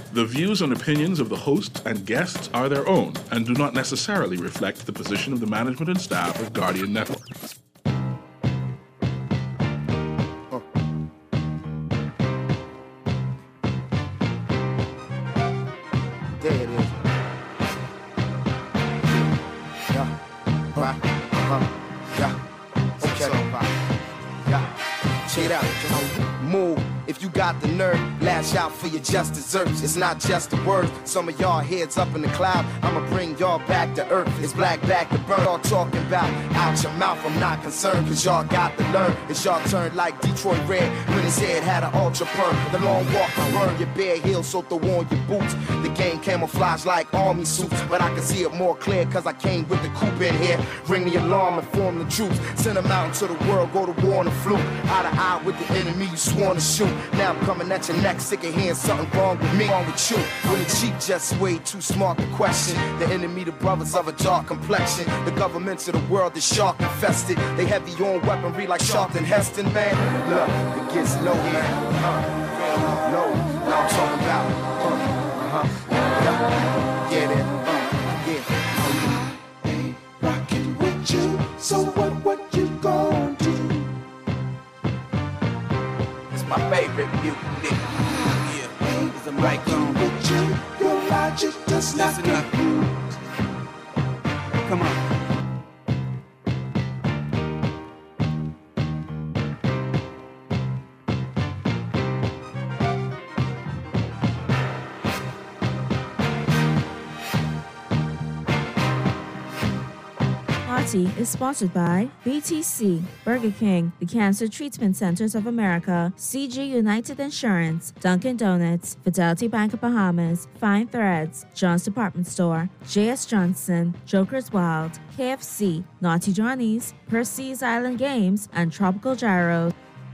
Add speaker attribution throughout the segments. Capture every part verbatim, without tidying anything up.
Speaker 1: The views and opinions of the hosts and guests are their own and do not necessarily reflect the position of the management and staff of Guardian Network.
Speaker 2: There it is. Yeah. Right. Uh-huh. Yeah. Okay. Yeah. Check it out. Just move. If you got the nerve, lash out for your just desserts. It's not just a word. Some of y'all heads up in the cloud. I'ma bring y'all back to earth. It's black back to burn. Y'all talking about out your mouth. I'm not concerned, cause y'all got to learn. It's y'all turn like Detroit Red when his head had an ultra perm. The long walk to burn your bare heels, so throw on your boots. The game camouflage like army suits, but I can see it more clear cause I came with the coupe in here. Ring the alarm and form the troops. Send them out into the world, go to war on the fluke. Eye to eye with the enemy you sworn to shoot. Now I'm coming at your neck, sick of hearing something wrong with me, wrong with you. When the cheap just way too smart to question. The enemy, the brothers of a dark complexion. The governments of the world is shark infested. They heavy on weaponry like Sharpton Heston, man. Look, it gets low, man. Uh, low, what I'm talking about. Uh, uh-huh. Yeah, yeah, that, uh, yeah.
Speaker 3: I ain't rocking with you, so what, what you gon' do?
Speaker 2: My favorite music. Yeah, it's a mic on.
Speaker 3: With you, your logic does not compute.
Speaker 2: Come on.
Speaker 4: Is sponsored by B T C, Burger King, the Cancer Treatment Centers of America, C G United Insurance, Dunkin' Donuts, Fidelity Bank of Bahamas, Fine Threads, John's Department Store, J S Johnson, Joker's Wild, K F C, Naughty Johnny's, Percy's Island Games, and Tropical Gyro.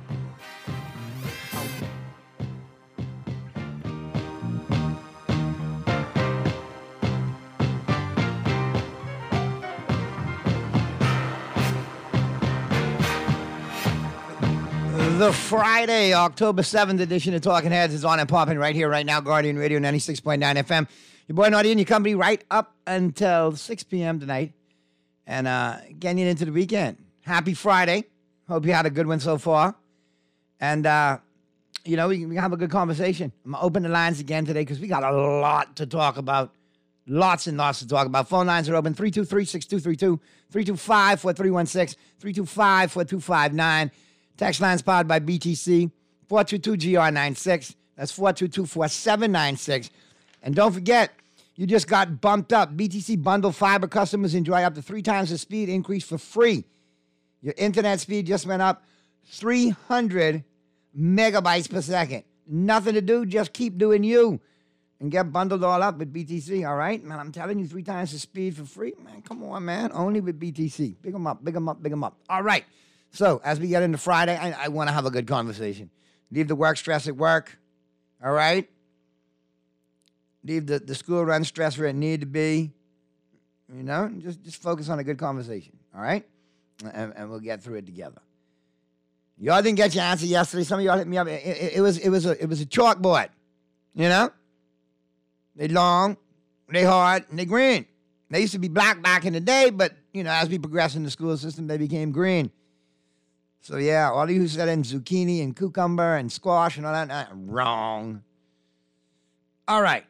Speaker 5: The Friday, October seventh edition of Talking Heads is on and popping right here, right now. Guardian Radio ninety-six point nine F M. Your boy Naughty and your company right up until six p.m. tonight. And uh, getting into the weekend. Happy Friday. Hope you had a good one so far. And, uh, you know, we can have a good conversation. I'm going to open the lines again today because we got a lot to talk about. Lots and lots to talk about. Phone lines are open. three two three, six two three two, three two five, four three one six, three two five, four two five nine. Text lines powered by B T C, four two two G R nine six. That's four two two, four seven nine six. And don't forget, you just got bumped up. B T C bundle fiber customers enjoy up to three times the speed increase for free. Your internet speed just went up three hundred megabytes per second. Nothing to do, just keep doing you. And get bundled all up with B T C, all right? Man, I'm telling you, three times the speed for free. Man, come on, man. Only with B T C. Big them up, big them up, big them up. All right. So, as we get into Friday, I, I want to have a good conversation. Leave the work stress at work, all right? Leave the, the school run stress where it need to be. You know, just, just focus on a good conversation, all right? And, and we'll get through it together. Y'all didn't get your answer yesterday. Some of y'all hit me up. It, it, it was, it was a, it was a chalkboard, you know? They long, they hard, and they green. They used to be black back in the day, but, you know, as we progress in the school system, they became green. So, yeah, all of you who said in zucchini and cucumber and squash and all that, uh, wrong. All right.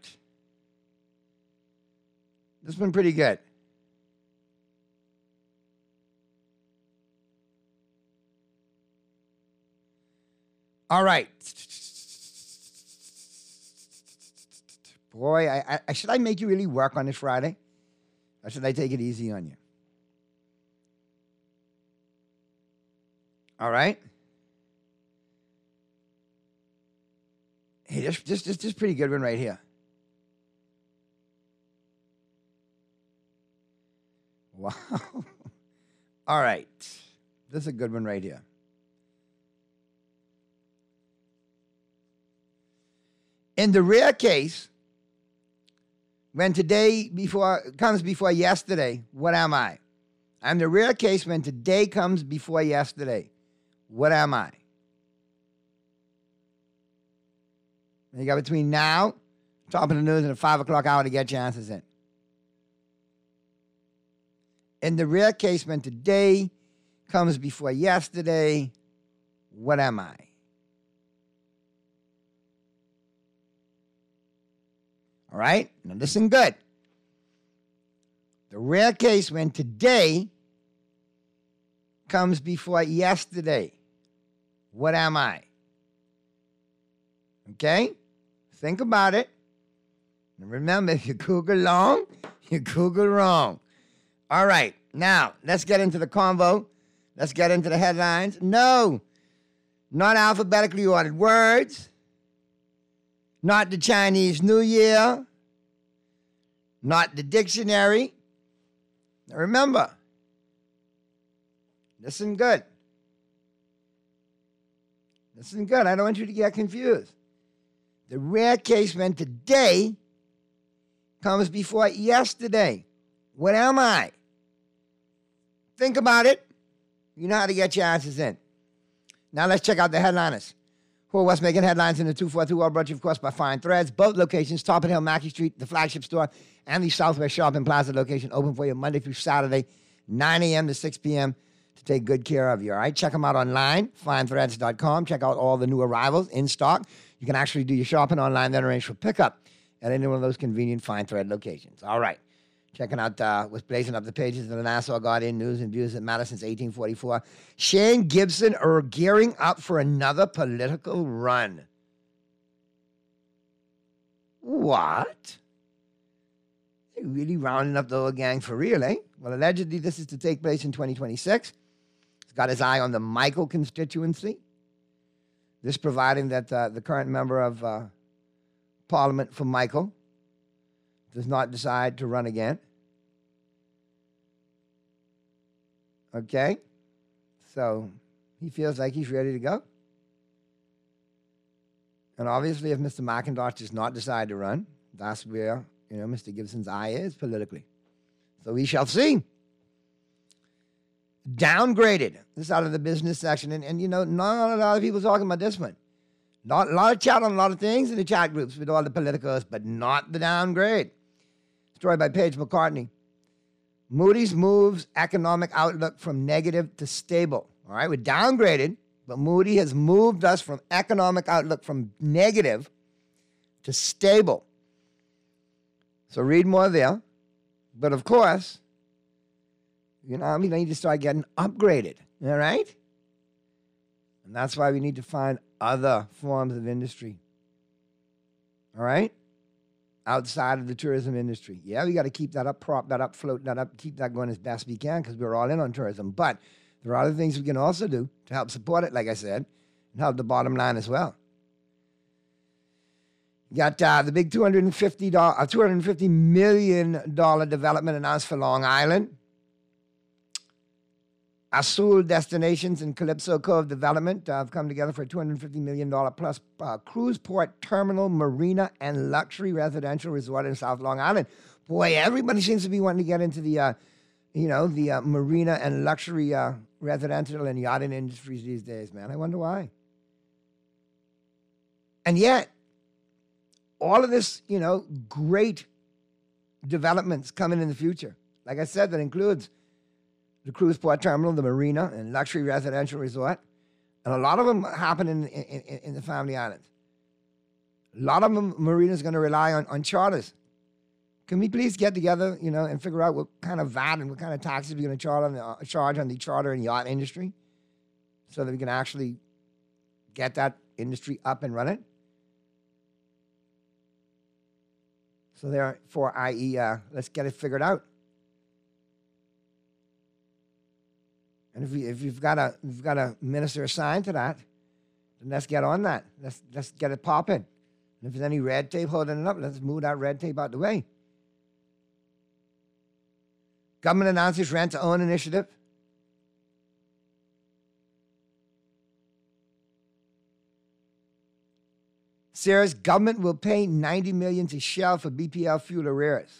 Speaker 5: This has been pretty good. All right. Boy, I, I, should I make you really work on this Friday? Or should I take it easy on you? All right. Hey, this this this this pretty good one right here. Wow. All right. This is a good one right here. In the rare case, when today before comes before yesterday, what am I? I'm the rare case when today comes before yesterday. What am I? You got between now Top of the news in the five o'clock hour to get your answers in. In the rare case when today comes before yesterday, what am I? All right? Now listen good. The rare case when today comes before yesterday, what am I? Okay? Think about it. And remember, if you Google long, you Google wrong. All right, now let's get into the convo. Let's get into the headlines. No, not alphabetically ordered words, not the Chinese New Year, not the dictionary. Now remember, listen good. Listen good. I don't want you to get confused. The rare case when today comes before yesterday. What am I? Think about it. You know how to get your answers in. Now let's check out the headliners. Who are what's making headlines in the two forty-two World, brought to you, of course, by Fine Threads. Both locations, Top of the Hill, Mackey Street, the flagship store, and the Southwest Shopping Plaza location, open for you Monday through Saturday, nine a.m. to six p.m. to take good care of you, all right? Check them out online, fine threads dot com. Check out all the new arrivals in stock. You can actually do your shopping online, then arrange for pickup at any one of those convenient Fine Thread locations. All right. Checking out uh, what's blazing up the pages of the Nassau Guardian News and Views that matter since eighteen forty-four. Shane Gibson are gearing up for another political run. What? They're really rounding up the old gang for real, eh? Well, allegedly, this is to take place in twenty twenty-six. He's got his eye on the Michael constituency. This providing that uh, the current member of uh, Parliament for Michael does not decide to run again. Okay? So he feels like he's ready to go. And obviously, if Mister McIntosh does not decide to run, that's where, you know, Mister Gibson's eye is politically. So we shall see. Downgraded. This is out of the business section. And, and you know, not a lot of people talking about this one. Not, a lot of chat on a lot of things in the chat groups with all the politicals, but not the downgrade. Story by Paige McCartney. Moody's moves economic outlook from negative to stable. All right, we're downgraded, but Moody has moved us from economic outlook from negative to stable. So read more there. But of course, you know, I mean, I need to start getting upgraded. All right? And that's why we need to find other forms of industry. All right? Outside of the tourism industry. Yeah, we got to keep that up, prop that up, float that up, keep that going as best we can because we're all in on tourism. But there are other things we can also do to help support it, like I said, and help the bottom line as well. You got uh, the big two hundred fifty million dollars development announced for Long Island. Azul Destinations and Calypso Cove Development uh, have come together for a two hundred fifty million dollars plus uh, cruise port, terminal, marina, and luxury residential resort in South Long Island. Boy, everybody seems to be wanting to get into the, uh, you know, the uh, marina and luxury uh, residential and yachting industries these days, man. I wonder why. And yet, all of this, you know, great developments coming in the future. Like I said, that includes the cruise port terminal, the marina, and luxury residential resort. And a lot of them happen in, in, in the Family Islands. A lot of them, marinas going to rely on, on charters. Can we please get together, you know, and figure out what kind of V A T and what kind of taxes we're going to charge on the, uh, charge on the charter and yacht industry so that we can actually get that industry up and running? So therefore, that is, uh, let's get it figured out. And if, we, if you've got a you've got a minister assigned to that, then let's get on that. Let's let's get it popping. And if there's any red tape holding it up, let's move that red tape out the way. Government announces rent-to-own initiative. Sarah's government will pay ninety million dollars to Shell for B P L fuel arrears.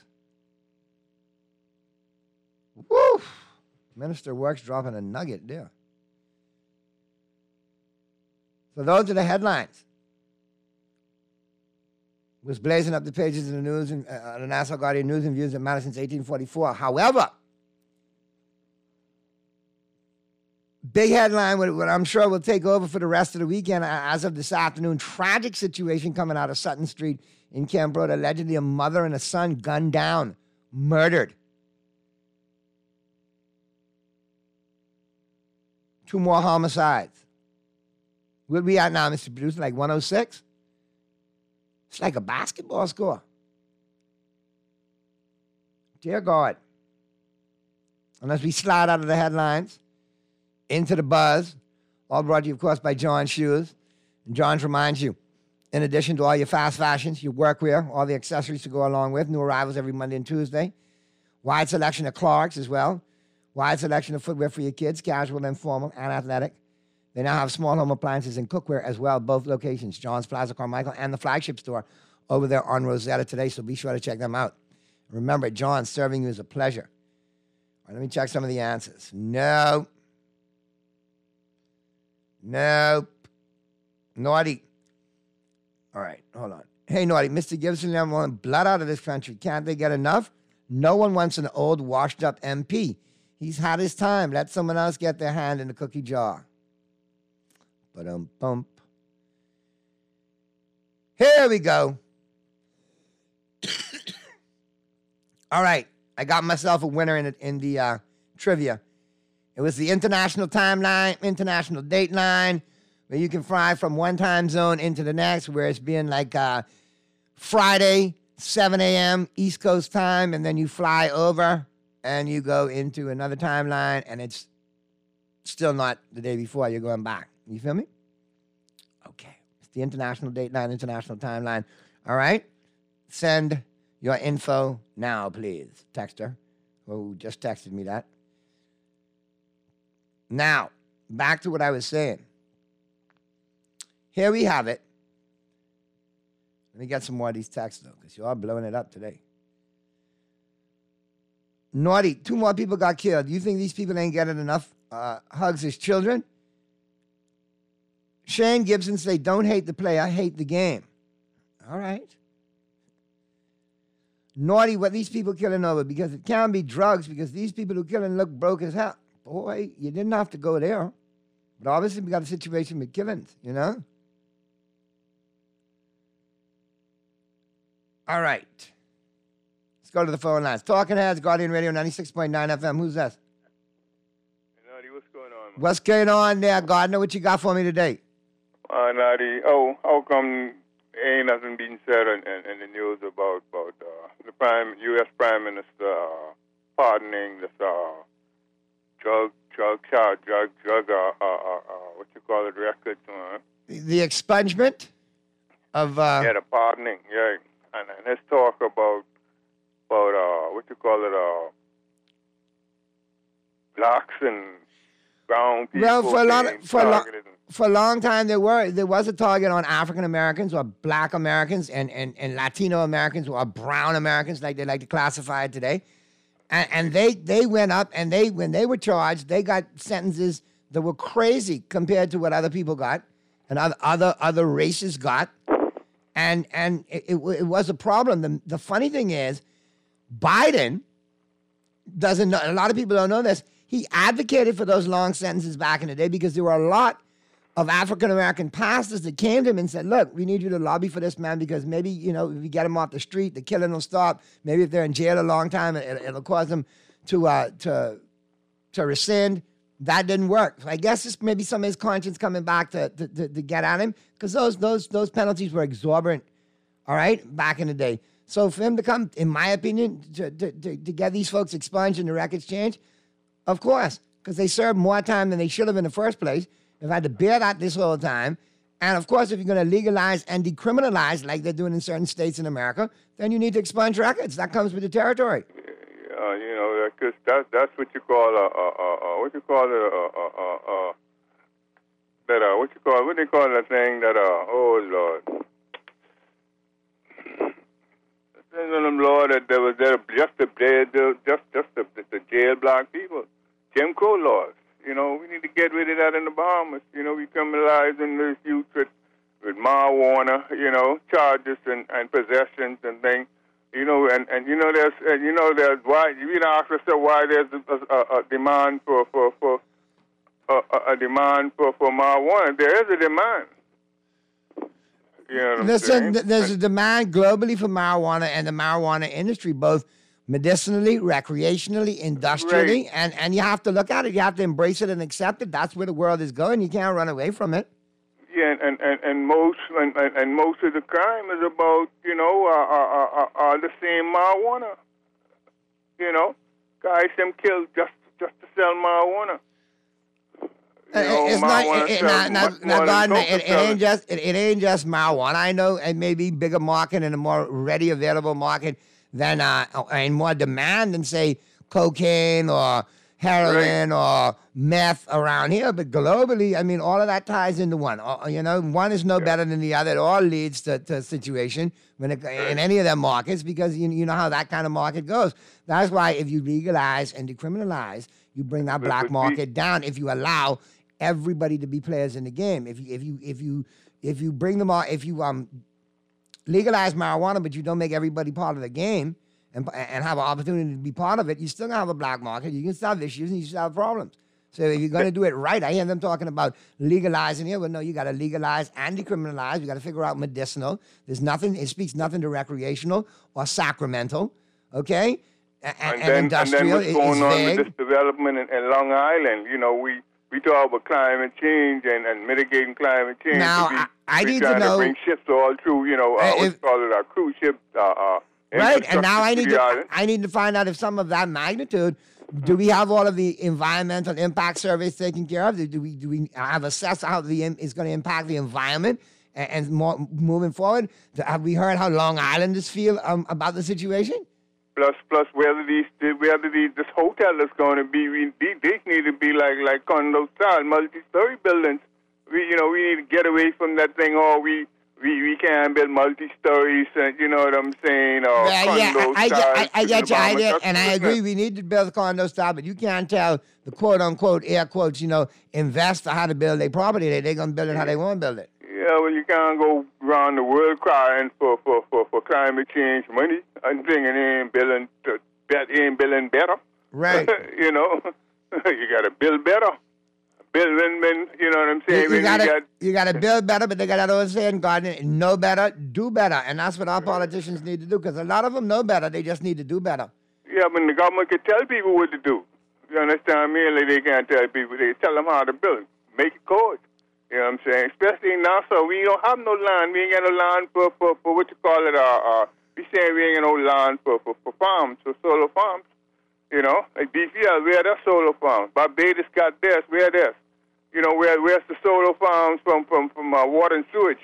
Speaker 5: Woo! Minister of Works dropping a nugget there. So those are the headlines. was blazing up the pages of the news and uh, the Nassau Guardian News and Views in Madison since eighteen forty-four. However, big headline, what, what I'm sure will take over for the rest of the weekend uh, as of this afternoon, tragic situation coming out of Sutton Street in Camp Road. Allegedly a mother and a son gunned down, murdered. Two more homicides. Where we at now, Mister Producer? Like one oh six? It's like a basketball score. Dear God. Unless we slide out of the headlines, into the buzz, all brought to you, of course, by John Shoes. And John reminds you, in addition to all your fast fashions, your workwear, all the accessories to go along with, new arrivals every Monday and Tuesday, wide selection of Clarks as well, wide selection of footwear for your kids, casual and formal and athletic. They now have small home appliances and cookware as well, both locations, John's Plaza, Carmichael, and the flagship store over there on Rosetta today, so be sure to check them out. Remember, John, serving you is a pleasure. All right, let me check some of the answers. No. Nope. Naughty. All right, hold on. Hey, Naughty, Mister Gibson, they want blood out of this country. Can't they get enough? No one wants an old, washed-up M P. He's had his time. Let someone else get their hand in the cookie jar. Ba-dum-bump. Here we go. All right, I got myself a winner in, in the uh, trivia. It was the international timeline, international date line, where you can fly from one time zone into the next, where it's being like uh, Friday, seven a.m. East Coast time, and then you fly over and you go into another timeline, and it's still not the day before. You're going back. You feel me? Okay. It's the international date line, international timeline. All right? Send your info now, please. Texter, who just texted me that. Now, back to what I was saying. Here we have it. Let me get some more of these texts, though, because you're all blowing it up today. Naughty, two more people got killed. Do you think these people ain't getting enough uh, hugs as children? Shane Gibson say, don't hate the player, hate the game. All right. Naughty, what these people killing over, because it can't be drugs, because these people who killing look broke as hell. Boy, you didn't have to go there. But obviously we got a situation with killings, you know? All right. Let's go to the phone lines. Talking Heads, Guardian Radio, ninety-six point nine F M. Who's that?
Speaker 6: Naughty, what's going on, man?
Speaker 5: What's going on there, Gardner? What you got for me today?
Speaker 6: Uh, Naughty, oh, how come ain't nothing being said in, in, in the news about, about uh, the Prime U S Prime Minister uh, pardoning this uh, drug, drug, drug, drug, drug, uh, uh, uh, what you call it, records? Uh,
Speaker 5: The, the expungement of... Uh,
Speaker 6: yeah, the pardoning, yeah. And, and let's talk about, about uh, what you call it, uh, blacks and brown people.
Speaker 5: Well, for a lot,
Speaker 6: being
Speaker 5: of, for a long,
Speaker 6: targeted.
Speaker 5: for a long time, there were there was a target on African Americans or Black Americans and, and, and Latino Americans or brown Americans, like they like to classify it today, and, and they they went up and they when they were charged, they got sentences that were crazy compared to what other people got and other other, other races got, and and it, it, it was a problem. The the funny thing is, Biden doesn't know. A lot of people don't know this. He advocated for those long sentences back in the day because there were a lot of African-American pastors that came to him and said, look, we need you to lobby for this man because maybe, you know, if we get him off the street, the killing will stop. Maybe if they're in jail a long time, it, it'll cause them to, uh, to, to rescind. That didn't work. So I guess it's maybe some of his conscience coming back to, to, to, to get at him because those, those, those penalties were exorbitant, all right, back in the day. So for him to come, in my opinion, to, to, to, to get these folks expunged and the records changed, of course, because they served more time than they should have in the first place. They've had to bear that this whole time. And, of course, if you're going to legalize and decriminalize like they're doing in certain states in America, then you need to expunge records. That comes with the territory.
Speaker 6: Uh, you know, because that, that's what you call a, a, a, a what you call it, a, a, a, a, that, uh, what you call, what they call that thing that, uh, oh, Lord. Things on them law that there was there just the just just the, the jail black people, Jim Crow laws. You know, we need to get rid of that in the Bahamas. You know, we criminalizing this youth with, with with marijuana, you know, charges and, and possessions and things. You know, and, and you know there's and you know there's why you know ask yourself why there's a, a, a demand for for for a, a demand for, for marijuana. There is a demand. You know what I'm
Speaker 5: Listen,
Speaker 6: saying?
Speaker 5: th- there's a demand globally for marijuana and the marijuana industry, both medicinally, recreationally, industrially,
Speaker 6: Right.
Speaker 5: and and you have to look at it. You have to embrace it and accept it. That's where the world is going. You can't run away from it.
Speaker 6: Yeah, and, and, and, and most and, and, and most of the crime is about you know uh, uh, uh, uh, the same marijuana. You know, guys them killed just just to sell marijuana. You know,
Speaker 5: It's not.
Speaker 6: marijuana
Speaker 5: It, it,
Speaker 6: sells
Speaker 5: now,
Speaker 6: much
Speaker 5: now,
Speaker 6: more
Speaker 5: now,
Speaker 6: than
Speaker 5: God,
Speaker 6: dope
Speaker 5: it, it
Speaker 6: sells.
Speaker 5: ain't just. It, it ain't just marijuana. I know, and maybe bigger market and a more ready available market than uh, and more demand than say cocaine or heroin or meth around here. But globally, I mean, all of that ties into one. Uh, You know, one is no better than the other. It all leads to, to a situation when it, in any of them markets because you, you know how that kind of market goes. That's why if you legalize and decriminalize, you bring that black
Speaker 6: but we-
Speaker 5: market down. If you allow everybody to be players in the game, if you if you if you if you bring them all, if you um legalize marijuana, but you don't make everybody part of the game and and have an opportunity to be part of it, you still gonna have a black market. You can still have issues and you still have problems. So if you're gonna do it right, I hear them talking about legalizing here, but no, you gotta legalize and decriminalize. You gotta figure out medicinal. There's nothing. It speaks nothing to recreational or sacramental. Okay, and, and,
Speaker 6: And then, and
Speaker 5: industrial
Speaker 6: then what's
Speaker 5: is
Speaker 6: going on
Speaker 5: vague.
Speaker 6: with this development in, in Long Island? You know, we, we talk about climate change and, and mitigating climate change.
Speaker 5: Now,
Speaker 6: but we,
Speaker 5: I- I
Speaker 6: we
Speaker 5: need to
Speaker 6: trying
Speaker 5: know-
Speaker 6: bring ships all through, you know, uh,
Speaker 5: Uh,
Speaker 6: what
Speaker 5: if-
Speaker 6: you call it, our cruise ship. Uh, uh,
Speaker 5: Right, and now I
Speaker 6: infrastructure
Speaker 5: need
Speaker 6: to the
Speaker 5: to
Speaker 6: island.
Speaker 5: I need to find out if some of that magnitude, do we have all of the environmental impact surveys taken care of? Do we do we have assessed how the im- is going to impact the environment and, and more moving forward? Have we heard how Long Islanders feel um, about the situation?
Speaker 6: Plus, plus, whether these, whether these, this hotel is going to be, we, these, these need to be like, like condo style, multi-story buildings. We, you know, we need to get away from that thing. Or we, we, we can't build multi-stories. Uh, you know what I'm saying? Or
Speaker 5: Yeah, yeah,
Speaker 6: condo
Speaker 5: I, I, get, I,
Speaker 6: style,
Speaker 5: I get your
Speaker 6: Obama
Speaker 5: idea,
Speaker 6: Justice
Speaker 5: and I
Speaker 6: Center.
Speaker 5: agree. We need to build condo style, but you can't tell the quote unquote air quotes, you know, investor how to build their property. They they're gonna build it how they want to build it.
Speaker 6: Yeah, well, you can't go around the world crying for, for, for, for climate change money and thinking they ain't building, to, that ain't building better.
Speaker 5: Right.
Speaker 6: You know, you got to build better. Build win-win, you know what I'm
Speaker 5: You,
Speaker 6: saying?
Speaker 5: you
Speaker 6: When
Speaker 5: gotta,
Speaker 6: got,
Speaker 5: you gotta build better, but they got that old saying, Gardner, know better, do better. And that's what our politicians need to do, because a lot of them know better. They just need to do better.
Speaker 6: yeah, but the government can tell people what to do. You understand me? Like they can't tell people. They tell them how to build. Make it code. You know what I'm saying? Especially in Nassau, we don't have no land. We ain't got no land for, for, for what you call it, uh, uh, we saying we ain't got no land for, for, for farms, for solar farms. You know, like B P L, where their solar farms? Barbados got theirs, where theirs? You know, where where's the solar farms from from from uh, water and sewage?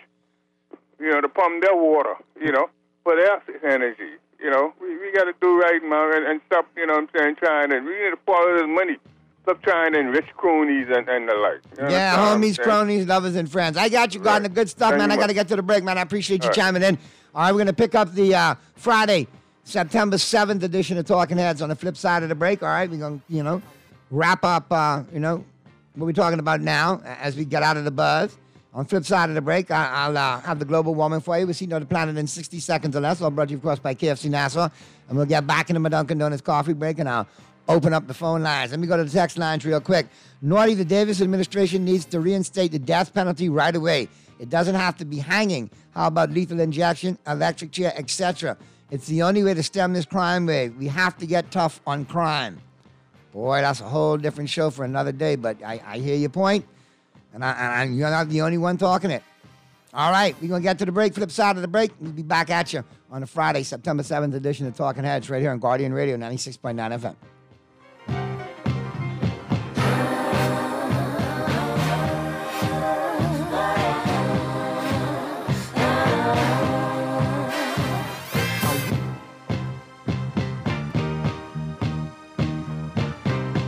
Speaker 6: You know, to pump their water. You know, for their energy. You know, we we got to do right, man, and, and stop. You know, what I'm saying, trying and we need to follow this money. Stop trying to enrich cronies and, and the like. You
Speaker 5: Yeah,
Speaker 6: understand what I'm
Speaker 5: homies,
Speaker 6: saying?
Speaker 5: cronies, lovers, and friends. I got you, Gardner.
Speaker 6: Right.
Speaker 5: Good stuff,
Speaker 6: Thank
Speaker 5: man.
Speaker 6: you
Speaker 5: I got to
Speaker 6: much.
Speaker 5: get to the break, man. I appreciate you
Speaker 6: All right.
Speaker 5: chiming in. All right, we're going to pick up the uh, Friday, September seventh edition of Talking Heads on the flip side of the break. All right, we're going to, you know, wrap up, uh, you know, what we're talking about now as we get out of the buzz. On the flip side of the break, I, I'll uh, have the global warming for you. We'll see the planet in sixty seconds or less. All brought to you, of course, by K F C Nassau. And we'll get back into my Dunkin' Donuts coffee break, and I'll open up the phone lines. Let me go to the text lines real quick. Naughty, the Davis administration needs to reinstate the death penalty right away. It doesn't have to be hanging. How about lethal injection, electric chair, et cetera? It's the only way to stem this crime wave. We have to get tough on crime. Boy, that's a whole different show for another day, but I, I hear your point, and, I, and I, you're not the only one talking it. All right, we're going to get to the break, flip side of the break. We'll be back at you on a Friday, September seventh edition of Talking Heads right here on Guardian Radio, ninety-six point nine F M.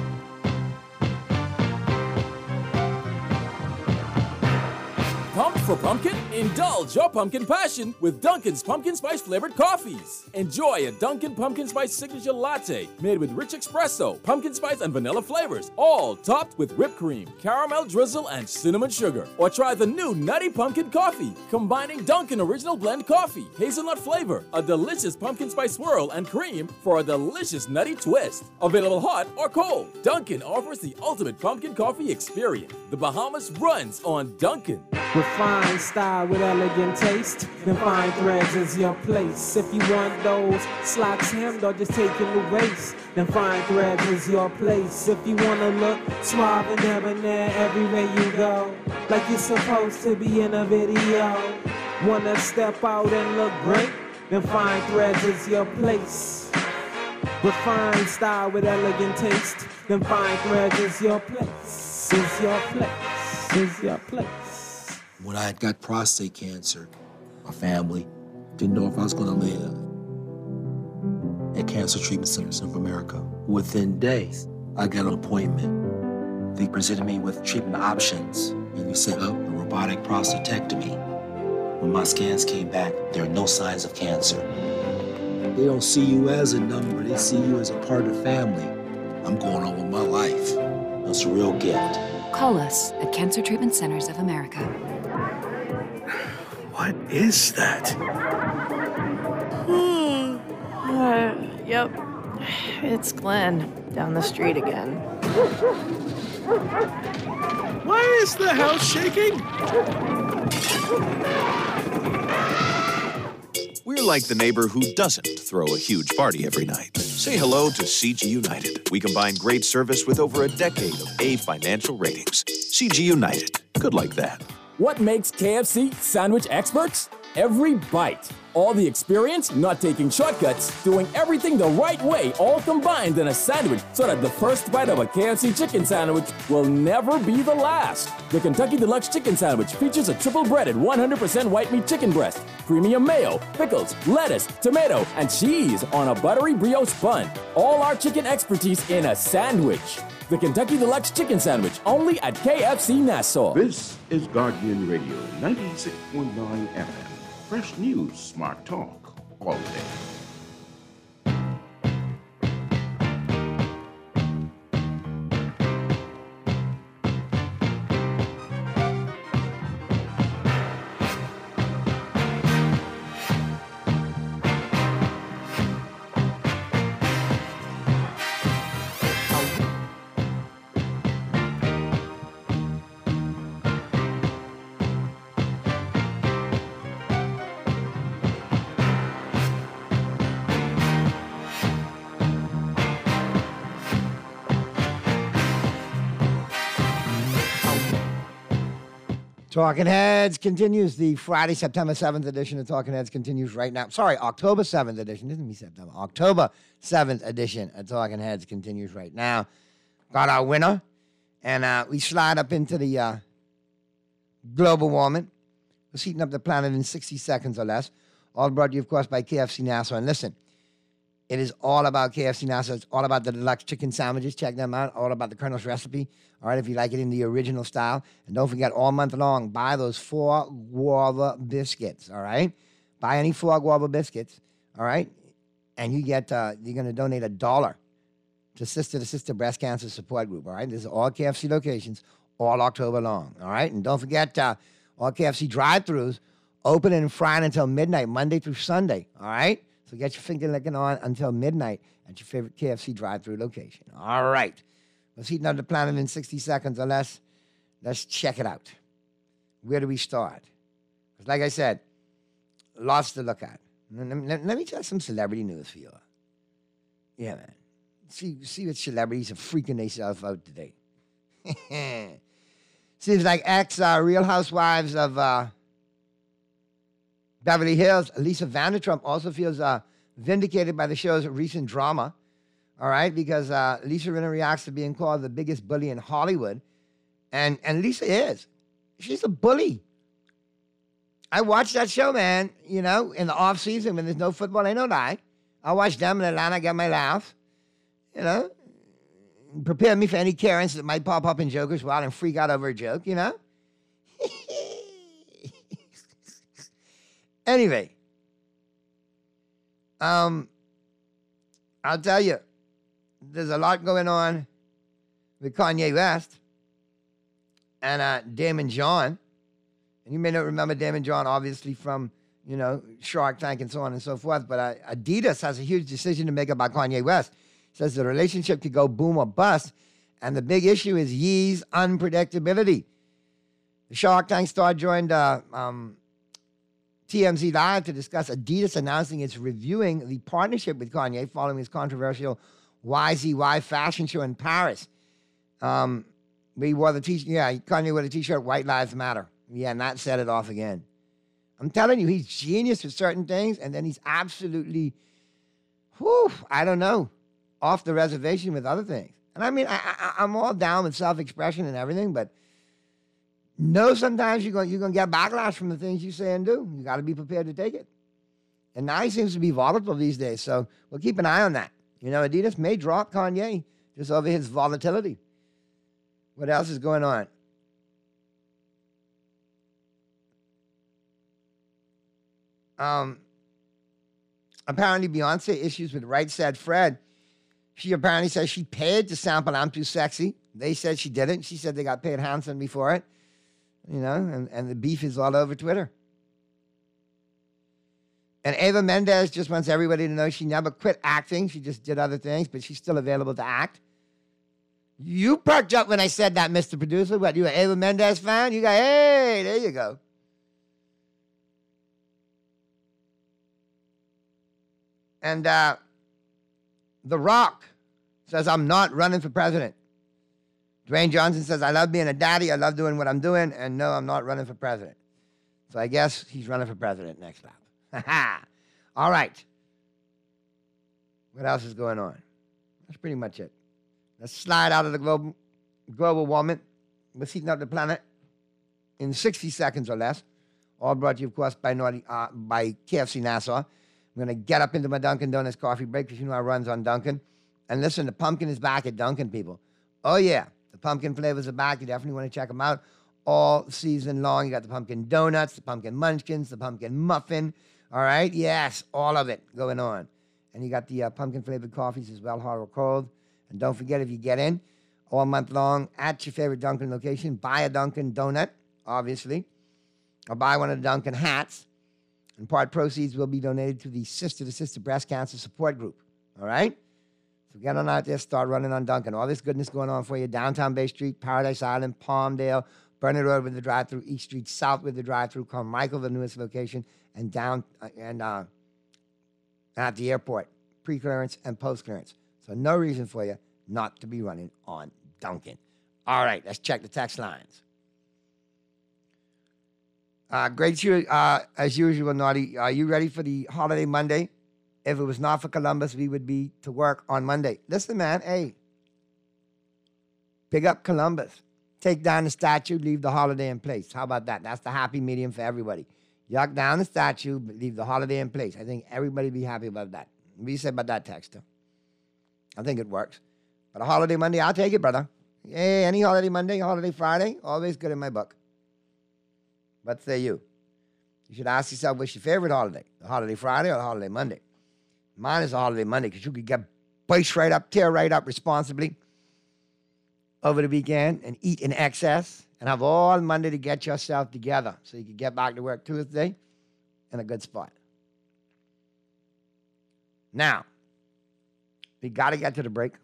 Speaker 7: Come for pumpkin? Indulge your pumpkin passion with Dunkin's pumpkin spice flavored coffees. Enjoy a Dunkin' pumpkin spice signature latte made with rich espresso, pumpkin spice, and vanilla flavors, all topped with whipped cream, caramel drizzle, and cinnamon sugar. Or try the new Nutty Pumpkin Coffee, combining Dunkin' Original Blend coffee, hazelnut flavor, a delicious pumpkin spice swirl, and cream for a delicious nutty twist. Available hot or cold, Dunkin' offers the ultimate pumpkin coffee experience. The Bahamas runs on Dunkin'.
Speaker 8: Refined style with elegant taste, then fine threads is your place. If you want those slacks hemmed or just taking the waist, then fine threads is your place. If you wanna look suave and debonair everywhere you go, like you're supposed to be in a video, wanna step out and look great, then fine threads is your place. Refined style with elegant taste, then fine threads is your place, is your place, is your place.
Speaker 9: When I had got prostate cancer, my family didn't know if I was gonna live. At Cancer Treatment Centers of America, within days, I got an appointment. They presented me with treatment options, and we set up a robotic prostatectomy. When my scans came back, there are no signs of cancer. They don't see you as a number, they see you as a part of the family. I'm going on with my life. That's a real gift.
Speaker 10: Call us at Cancer Treatment Centers of America.
Speaker 11: What is that?
Speaker 12: Hmm. Uh, yep. It's Glenn down the street again.
Speaker 11: Why is the house shaking?
Speaker 13: We're like the neighbor who doesn't throw a huge party every night. Say hello to C G United. We combine great service with over a decade of A financial ratings. C G United. Good like that.
Speaker 7: What makes K F C sandwich experts? Every bite. All the experience, not taking shortcuts, doing everything the right way, all combined in a sandwich so that the first bite of a K F C chicken sandwich will never be the last. The Kentucky Deluxe Chicken Sandwich features a triple-breaded one hundred percent white meat chicken breast, premium mayo, pickles, lettuce, tomato, and cheese on a buttery brioche bun. All our chicken expertise in a sandwich. The Kentucky Deluxe Chicken Sandwich, only at K F C Nassau.
Speaker 1: This is Guardian Radio, ninety-six point nine F M. Fresh news, smart talk, all day.
Speaker 5: Talking Heads continues. The Friday, September seventh edition of Talking Heads continues right now. Sorry, October seventh edition. Isn't me September. October seventh edition of Talking Heads continues right now. Got our winner. And uh, we slide up into the uh, global warming. It's heating up the planet in sixty seconds or less. All brought to you, of course, by K F C Nassau. And listen, it is all about K F C Nassau. It's all about the deluxe chicken sandwiches. Check them out. All about the Colonel's recipe. All right, if you like it in the original style. And don't forget, all month long, buy those four guava biscuits, all right? Buy any four guava biscuits, all right? And you get, uh, you're going to donate a dollar to Sister to Sister Breast Cancer Support Group, all right? This is all K F C locations, all October long, all right? And don't forget, uh, all K F C drive-thrus open and frying until midnight, Monday through Sunday, all right? So get your finger licking on until midnight at your favorite K F C drive-thru location. All right. Let's heat up the planet in sixty seconds or less. Let's check it out. Where do we start? Because like I said, lots to look at. Let me, let me tell some celebrity news for you. Yeah, man. See, see what celebrities are freaking themselves out today. Seems like ex uh, Real Housewives of uh, Beverly Hills, Lisa Vandertrump, also feels uh, vindicated by the show's recent drama. All right, because uh, Lisa Rinna reacts to being called the biggest bully in Hollywood. And, and Lisa is. She's a bully. I watch that show, man, you know, in the off season when there's no football, ain't no lie. I watch them in Atlanta, get my laughs. You know, prepare me for any Karens that might pop up in Joker's Wild and freak out over a joke, you know. Anyway, um, I'll tell you, there's a lot going on with Kanye West and uh, Damon John. And you may not remember Damon John, obviously, from, you know, Shark Tank and so on and so forth. But uh, Adidas has a huge decision to make about Kanye West. It says the relationship could go boom or bust. And the big issue is Yee's unpredictability. The Shark Tank star joined uh, um, T M Z Live to discuss Adidas announcing it's reviewing the partnership with Kanye following his controversial Y Z Y fashion show in Paris. Um, we wore the t-shirt. Yeah, Kanye wore the t-shirt, White Lives Matter. Yeah, and that set it off again. I'm telling you, he's genius with certain things, and then he's absolutely, whew, I don't know, off the reservation with other things. And I mean, I, I, I'm all down with self-expression and everything, but know sometimes you're going you're gonna get backlash from the things you say and do. You got to be prepared to take it. And now he seems to be volatile these days, so we'll keep an eye on that. You know, Adidas may drop Kanye just over his volatility. What else is going on? Um, apparently Beyonce issues with Right Said Fred. She apparently says she paid to sample I'm Too Sexy. They said she didn't. She said they got paid handsomely for it. You know, and, and the beef is all over Twitter. And Eva Mendes just wants everybody to know she never quit acting. She just did other things, but she's still available to act. You perked up when I said that, Mister Producer. What, you an Eva Mendes fan? You go, hey, there you go. And uh, The Rock says, I'm not running for president. Dwayne Johnson says, I love being a daddy. I love doing what I'm doing. And no, I'm not running for president. So I guess he's running for president next lap. All right. What else is going on? That's pretty much it. Let's slide out of the global, global warming. We're heating up the planet in sixty seconds or less. All brought to you, of course, by, Naughty, uh, by K F C Nassau. I'm going to get up into my Dunkin' Donuts coffee break because you know I runs on Dunkin'. And listen, the pumpkin is back at Dunkin', people. Oh, yeah. The pumpkin flavors are back. You definitely want to check them out all season long. You got the pumpkin donuts, the pumpkin munchkins, the pumpkin muffin. All right? Yes, all of it going on. And you got the uh, pumpkin-flavored coffees as well, hot or cold. And don't forget, if you get in all month long at your favorite Dunkin' location, buy a Dunkin' donut, obviously, or buy one of the Dunkin' hats. And part proceeds will be donated to the Sister to Sister Breast Cancer Support Group. All right? So get on out there, start running on Dunkin'. All this goodness going on for you. Downtown Bay Street, Paradise Island, Palmdale, Burnett Road with the drive-thru, East Street South with the drive-thru, Carmichael, the newest location, and down uh, and uh, at the airport, pre-clearance and post-clearance. So no reason for you not to be running on Dunkin'. All right, let's check the text lines. Uh, great, uh, as usual, Naughty. Are you ready for the holiday Monday? If it was not for Columbus, we would be to work on Monday. Listen, man, hey, pick up Columbus. Take down the statue, leave the holiday in place. How about that? That's the happy medium for everybody. Yuck down the statue, but leave the holiday in place. I think everybody be happy about that. What do you say about that, Texter? I think it works. But a holiday Monday, I'll take it, brother. Hey, any holiday Monday, holiday Friday, always good in my book. What say you? You should ask yourself, what's your favorite holiday? The holiday Friday or the holiday Monday? Mine is the holiday Monday because you could get biced right up, tear right up responsibly over the weekend and eat in excess and have all Monday to get yourself together so you can get back to work Tuesday in a good spot. Now, we got to get to the break.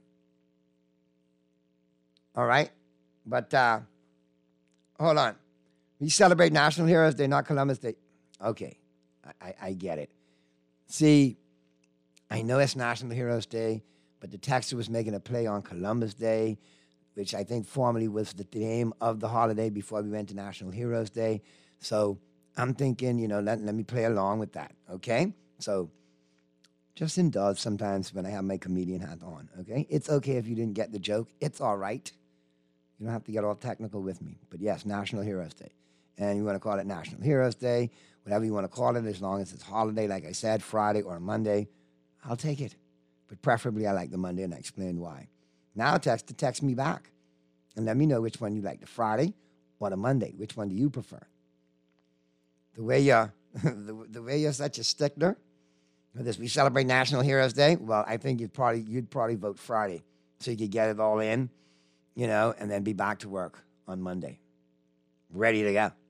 Speaker 5: All right? But uh, hold on. We celebrate National Heroes Day, not Columbus Day. Okay, I, I, I get it. See, I know it's National Heroes Day, but the texter was making a play on Columbus Day, which I think formerly was the name of the holiday before we went to National Heroes Day. So I'm thinking, you know, let, let me play along with that, okay? So just indulge sometimes when I have my comedian hat on, okay? It's okay if you didn't get the joke. It's all right. You don't have to get all technical with me. But yes, National Heroes Day. And you want to call it National Heroes Day, whatever you want to call it, as long as it's holiday, like I said, Friday or Monday, I'll take it. But preferably I like the Monday, and I explained why. Now text to text me back and let me know which one you like, the Friday or the Monday. Which one do you prefer? The way you the, the way you're such a stickler for this, we celebrate National Heroes Day. Well, I think you'd probably you'd probably vote Friday so you could get it all in, you know, and then be back to work on Monday, ready to go.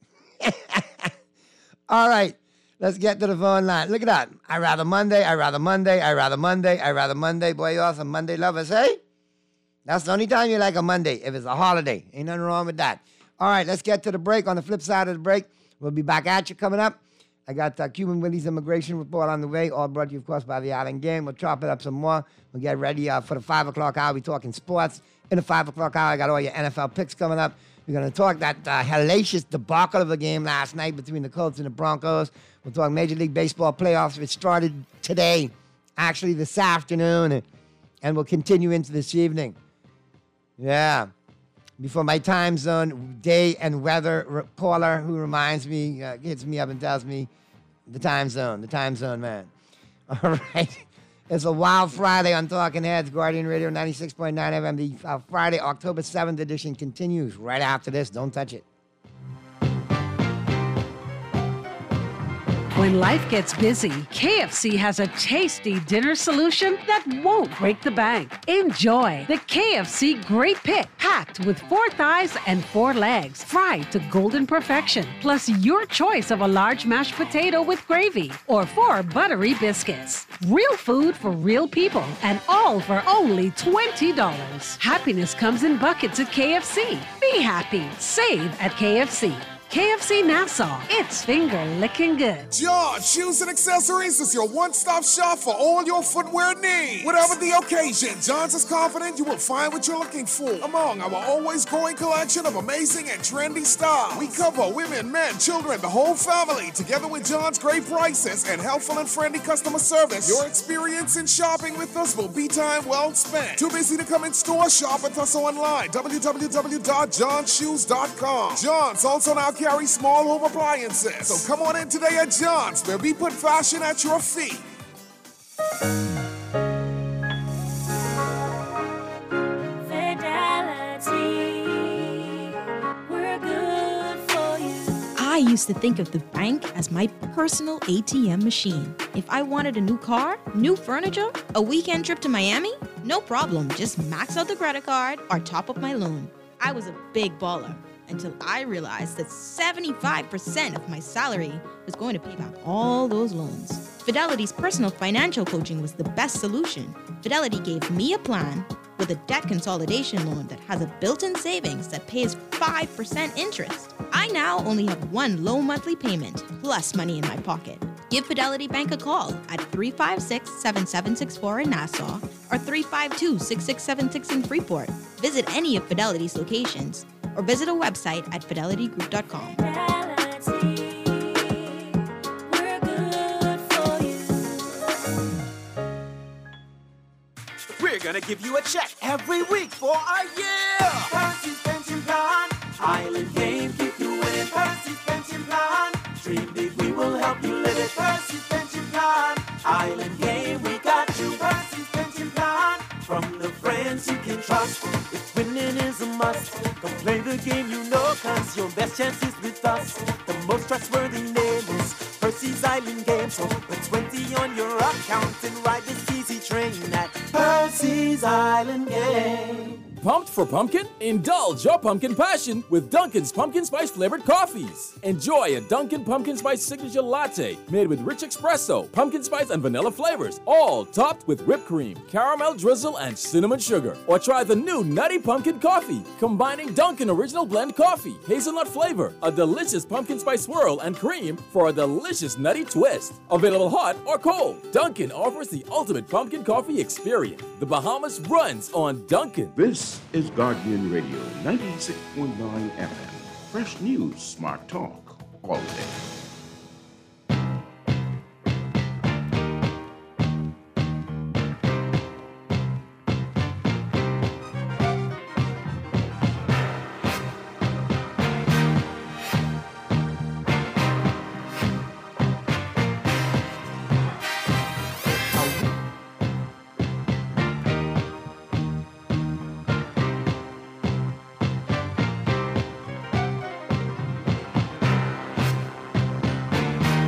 Speaker 5: All right, let's get to the phone line. Look at that. I rather Monday. I rather Monday. I rather Monday. I rather Monday. Boy, you all some Monday lovers, hey? That's the only time you like a Monday, if it's a holiday. Ain't nothing wrong with that. All right, let's get to the break. On the flip side of the break, we'll be back at you coming up. I got uh, Cuban Willie's immigration report on the way, all brought to you, of course, by the Island Game. We'll chop it up some more. We'll get ready uh, for the five o'clock hour. We're talking sports. In the five o'clock hour, I got all your N F L picks coming up. We're going to talk that uh, hellacious debacle of a game last night between the Colts and the Broncos. We'll talk Major League Baseball playoffs, which started today, actually this afternoon, and, and will continue into this evening. Yeah. Before my time zone, day and weather re- caller who reminds me, uh, hits me up and tells me the time zone, the time zone, man. All right. It's a wild Friday on Talking Heads, Guardian Radio ninety-six point nine F M. The uh, Friday, October seventh edition continues right after this. Don't touch it.
Speaker 14: When life gets busy, K F C has a tasty dinner solution that won't break the bank. Enjoy the K F C Great Pick, packed with four thighs and four legs, fried to golden perfection, plus your choice of a large mashed potato with gravy or four buttery biscuits. Real food for real people, and all for only twenty dollars. Happiness comes in buckets at K F C. Be happy. Save at K F C. K F C Nassau, it's finger licking good.
Speaker 3: John Shoes and Accessories is your one-stop shop for all your footwear needs. Whatever the occasion, John's is confident you will find what you're looking for among our always growing collection of amazing and trendy styles. We cover women, men, children, the whole family. Together with John's great prices and helpful and friendly customer service, your experience in shopping with us will be time well spent. Too busy to come in store? Shop with us online, w w w dot john shoes dot com. John's also now carry small home appliances. So come on in today at John's, where we put fashion at your feet.
Speaker 15: Fidelity, we're good for you. I used to think of the bank as my personal A T M machine. If I wanted a new car, new furniture, a weekend trip to Miami, no problem. Just max out the credit card or top up my loan. I was a big baller. Until I realized that seventy-five percent of my salary was going to pay back all those loans. Fidelity's personal financial coaching was the best solution. Fidelity gave me a plan with a debt consolidation loan that has a built-in savings that pays five percent interest. I now only have one low monthly payment, plus money in my pocket. Give Fidelity Bank a call at three five six, seven seven six four in Nassau or three five two, six six seven six in Freeport. Visit any of Fidelity's locations or visit a website at fidelity group dot com.
Speaker 16: We're gonna give you a check every week for a year. Percy's Pension Plan, Island Game, keep you winning. Percy's Pension Plan, dream big, we will help you live it. Percy's Pension Plan, Island Game, we got you. Percy's Pension Plan, from the friends you can trust. If winning is a must, come play the game you know, cause your best chance is with us. The most trustworthy name is Percy's Island Game. So put twenty on your account and ride this easy train at Percy's Island Game.
Speaker 7: Pumped for pumpkin? Indulge your pumpkin passion with Dunkin's pumpkin spice flavored coffees. Enjoy a Dunkin' pumpkin spice signature latte made with rich espresso, pumpkin spice, and vanilla flavors, all topped with whipped cream, caramel drizzle, and cinnamon sugar. Or try the new Nutty Pumpkin Coffee, combining Dunkin' Original Blend coffee, hazelnut flavor, a delicious pumpkin spice swirl, and cream for a delicious nutty twist. Available hot or cold, Dunkin' offers the ultimate pumpkin coffee experience. The Bahamas runs on Dunkin'.
Speaker 1: This is Guardian Radio ninety-six point nine F M. Fresh news, smart talk, all day.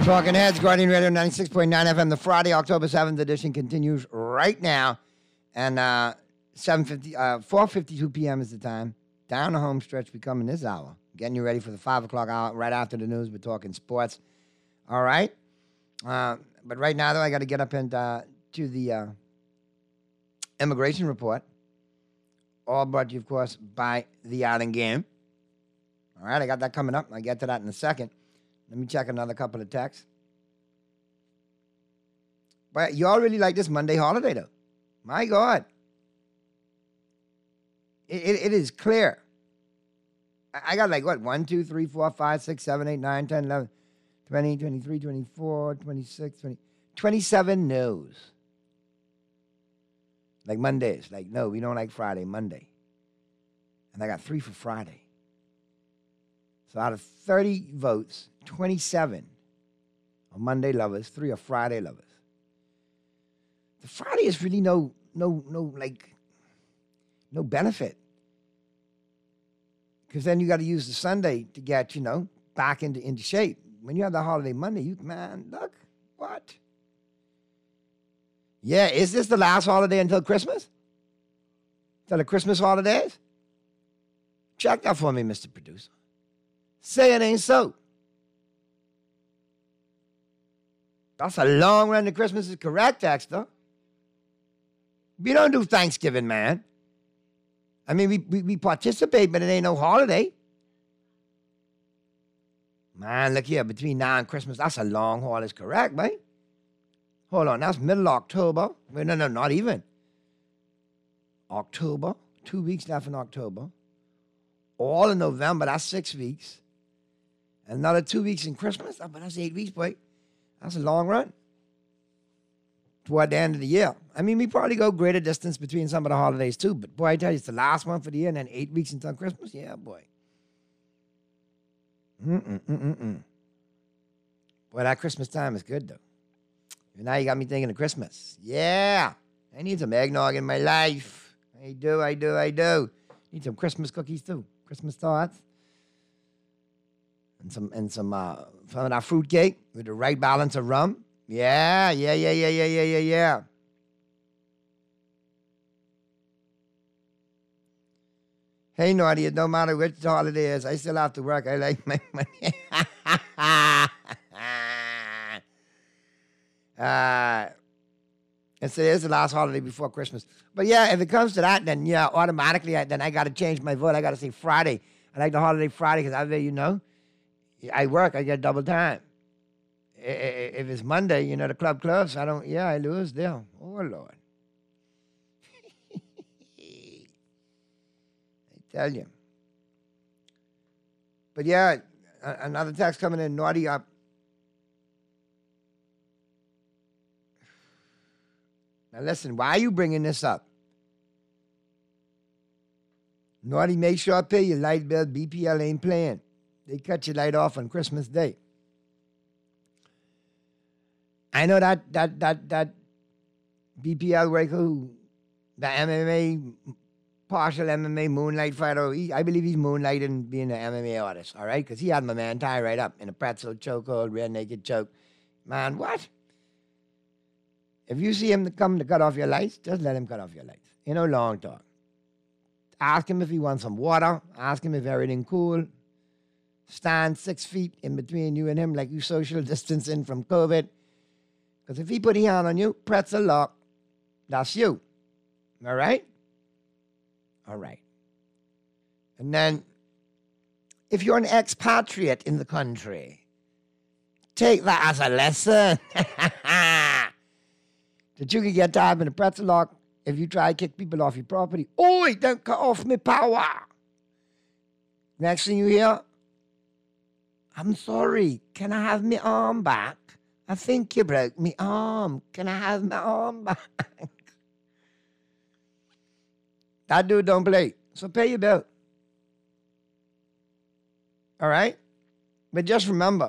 Speaker 5: Talking Heads, Guardian Radio ninety-six point nine F M. The Friday, October seventh edition continues right now. And uh, seven fifty, uh, four fifty-two p.m. is the time. Down the home stretch, we come in this hour. Getting you ready for the five o'clock hour. Right after the news, we're talking sports. All right? Uh, but right now, though, I got to get up and uh, to the uh, immigration report. All brought to you, of course, by the Island Game. All right, I got that coming up. I'll get to that in a second. Let me check another couple of texts. But y'all really like this Monday holiday, though. My God. It, it, it is clear. I, I got like, what, one, two, three, four, five, six, seven, eight, nine, ten, eleven, twenty, twenty-three, twenty-four, twenty-six, twenty, twenty-seven no's. Like Mondays. Like, no, we don't like Friday, Monday. And I got three for Friday. So out of thirty votes, twenty-seven are Monday lovers, three are Friday lovers. The Friday is really no, no, no, like, no benefit. Because then you got to use the Sunday to get, you know, back into, into shape. When you have the holiday Monday, you, man, look, what? Yeah, is this the last holiday until Christmas? Until the Christmas holidays? Check that for me, Mister Producer. Say it ain't so. That's a long run to Christmas is correct, Dexter. We don't do Thanksgiving, man. I mean, we, we, we participate, but it ain't no holiday. Man, look here, between now and Christmas, that's a long haul is correct, man. Hold on, that's middle October. Wait, no, no, not even. October, two weeks left in October. All in November, that's six weeks. Another two weeks in Christmas, oh, but that's eight weeks, boy. That's a long run. Toward the end of the year. I mean, we probably go greater distance between some of the holidays too, but boy, I tell you, it's the last one for the year and then eight weeks until Christmas. Yeah, boy. Mm-mm-mm-mm-mm. Boy, that Christmas time is good, though. And now you got me thinking of Christmas. Yeah. I need some eggnog in my life. I do, I do, I do. Need some Christmas cookies, too. Christmas tarts. And some, and some, uh, some of that fruit cake with the right balance of rum. Yeah, yeah, yeah, yeah, yeah, yeah, yeah, yeah. Hey, Naughty, it don't matter which holiday it is. I still have to work. I like my money. uh, and so it's the last holiday before Christmas. But yeah, if it comes to that, then yeah, automatically, I, then I got to change my vote. I got to say Friday. I like the holiday Friday because I bet, you know, I work, I get double time. If it's Monday, you know, the club closes, I don't, yeah, I lose there. Oh, Lord. I tell you. But yeah, another text coming in, Naughty up. Now listen, why are you bringing this up? Naughty, make sure I pay your light bill. B P L ain't playing. They cut your light off on Christmas Day. I know that that that that B P L worker who, the M M A, partial M M A moonlight fighter, he, I believe he's moonlighting being an M M A artist, all right? Because he had my man tied right up in a pretzel chokehold, rear naked choke. Man, what? If you see him come to cut off your lights, just let him cut off your lights. You know, long talk. Ask him if he wants some water. Ask him if everything cool. Stand six feet in between you and him like you social distancing from COVID. Because if he put his hand on you, pretzel lock, that's you. All right? All right. And then, if you're an expatriate in the country, take that as a lesson. That you can get tied in a pretzel lock if you try to kick people off your property. Oi, don't cut off my power. Next thing you hear, I'm sorry, can I have my arm back? I think you broke my arm. Can I have my arm back? That dude don't play. So pay your bill. All right? But just remember,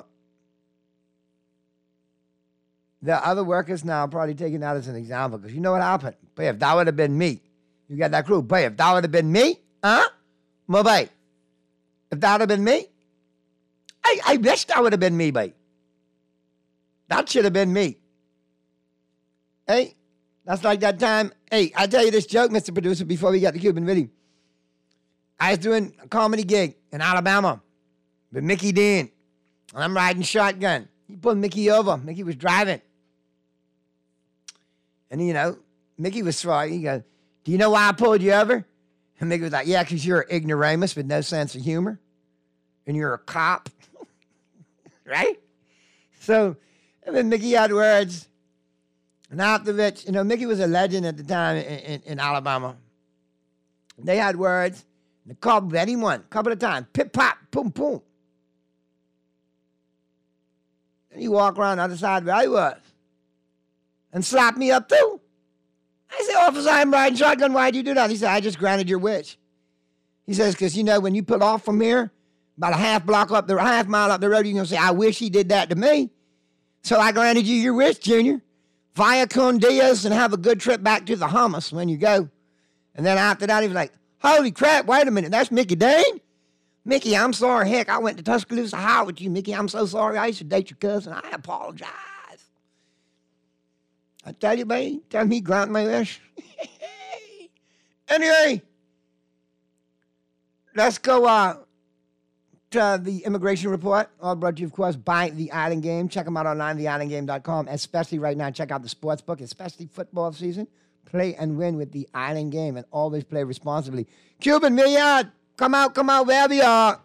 Speaker 5: there are other workers now probably taking that as an example because you know what happened? But if that would have been me, you got that crew. But if that would have been me, huh? Mobile. If that would have been me, I, I wish that would have been me, babe. That should have been me. Hey, that's like that time. Hey, I'll tell you this joke, Mister Producer, before we get to Cuban video. I was doing a comedy gig in Alabama with Mickey Dean. And I'm riding shotgun. He pulled Mickey over. Mickey was driving. And, you know, Mickey was smart. He goes, do you know why I pulled you over? And Mickey was like, yeah, because you're an ignoramus with no sense of humor. And you're a cop. Right? So, and then Mickey had words. And after which, you know, Mickey was a legend at the time in, in, in Alabama. They had words. The cop bet him one, a couple of times. Pip, pop, boom, boom. And he walked around the other side where I was. And slapped me up too. I said, officer, I'm riding shotgun. Why'd you do that? He said, I just granted your wish. He says, because, you know, when you pull off from here, about a half block up the half mile up the road, you're going to say, I wish he did that to me. So I granted you your wish, Junior. Via con Dios and have a good trip back to the hummus when you go. And then after that, he was like, holy crap, wait a minute, that's Mickey Dane? Mickey, I'm sorry. Heck, I went to Tuscaloosa High with you, Mickey. I'm so sorry. I used to date your cousin. I apologize. I tell you, baby, tell me grant my wish. Anyway, let's go uh, to the immigration report. All brought to you, of course, by The Island Game. Check them out online, the island game dot com. Especially right now, check out the sports book, especially football season. Play and win with The Island Game, and always play responsibly. Cuban Milliard, come out, come out, wherever you are.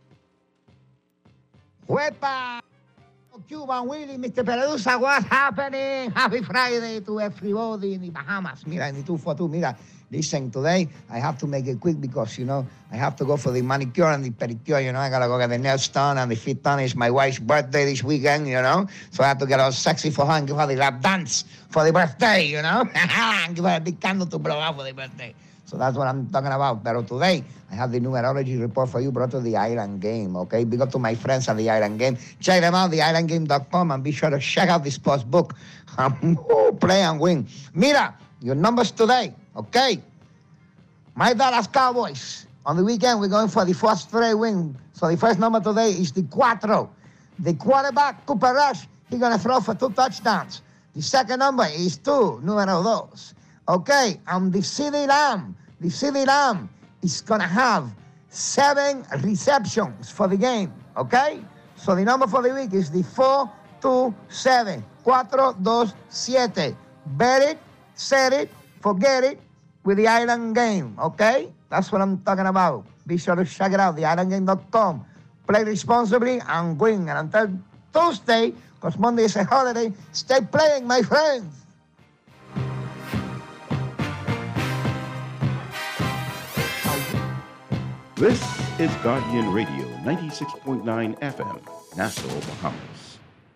Speaker 5: Wepa! Cuban Willie, Mister Peredusa, what's happening? Happy Friday to everybody in the Bahamas. Mira, in the two forty-two, mira, listen, today I have to make it quick because, you know, I have to go for the manicure and the pedicure, you know. I got to go get the nails done and the feet done. It's my wife's birthday this weekend, you know. So I have to get all sexy for her and give her the lap dance for the birthday, you know. And give her a big candle to blow out for the birthday. So that's what I'm talking about. But today, I have the numerology report for you brought to The Island Game, okay? Big up to my friends at The Island Game. Check them out, the island game dot com, and be sure to check out the sports book. Um, play and win. Mira, your numbers today, okay? My Dallas Cowboys. On the weekend, we're going for the first straight win. So the first number today is the cuatro. The quarterback, Cooper Rush, he's going to throw for two touchdowns. The second number is two, numero dos. Okay, and the C D Lamb. The C D Lamb is going to have seven receptions for the game, okay? So the number for the week is the four two seven. cuatro dos siete. Bet it, set it, forget it with The Island Game, okay? That's what I'm talking about. Be sure to check it out, the island game dot com. Play responsibly and win. And until Tuesday, because Monday is a holiday, stay playing, my friends.
Speaker 17: This is Guardian Radio, ninety-six point nine F M, Nassau, Bahamas.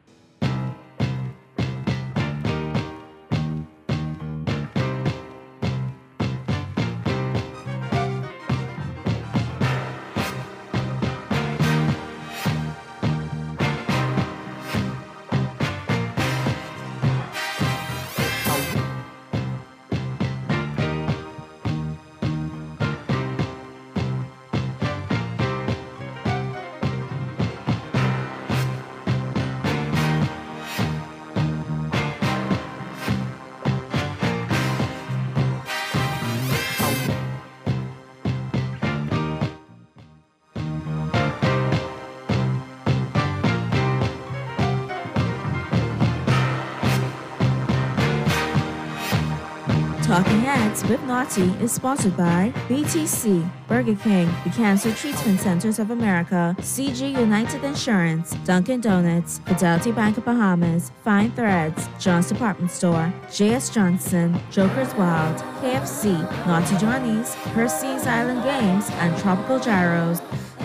Speaker 4: Talking Heads with Naughty is sponsored by B T C, Burger King, the Cancer Treatment Centers of America, C G United Insurance, Dunkin' Donuts, Fidelity Bank of Bahamas, Fine Threads, John's Department Store, J S Johnson, Joker's Wild, K F C, Naughty Johnny's, Hershey's Island Games, and Tropical Gyros.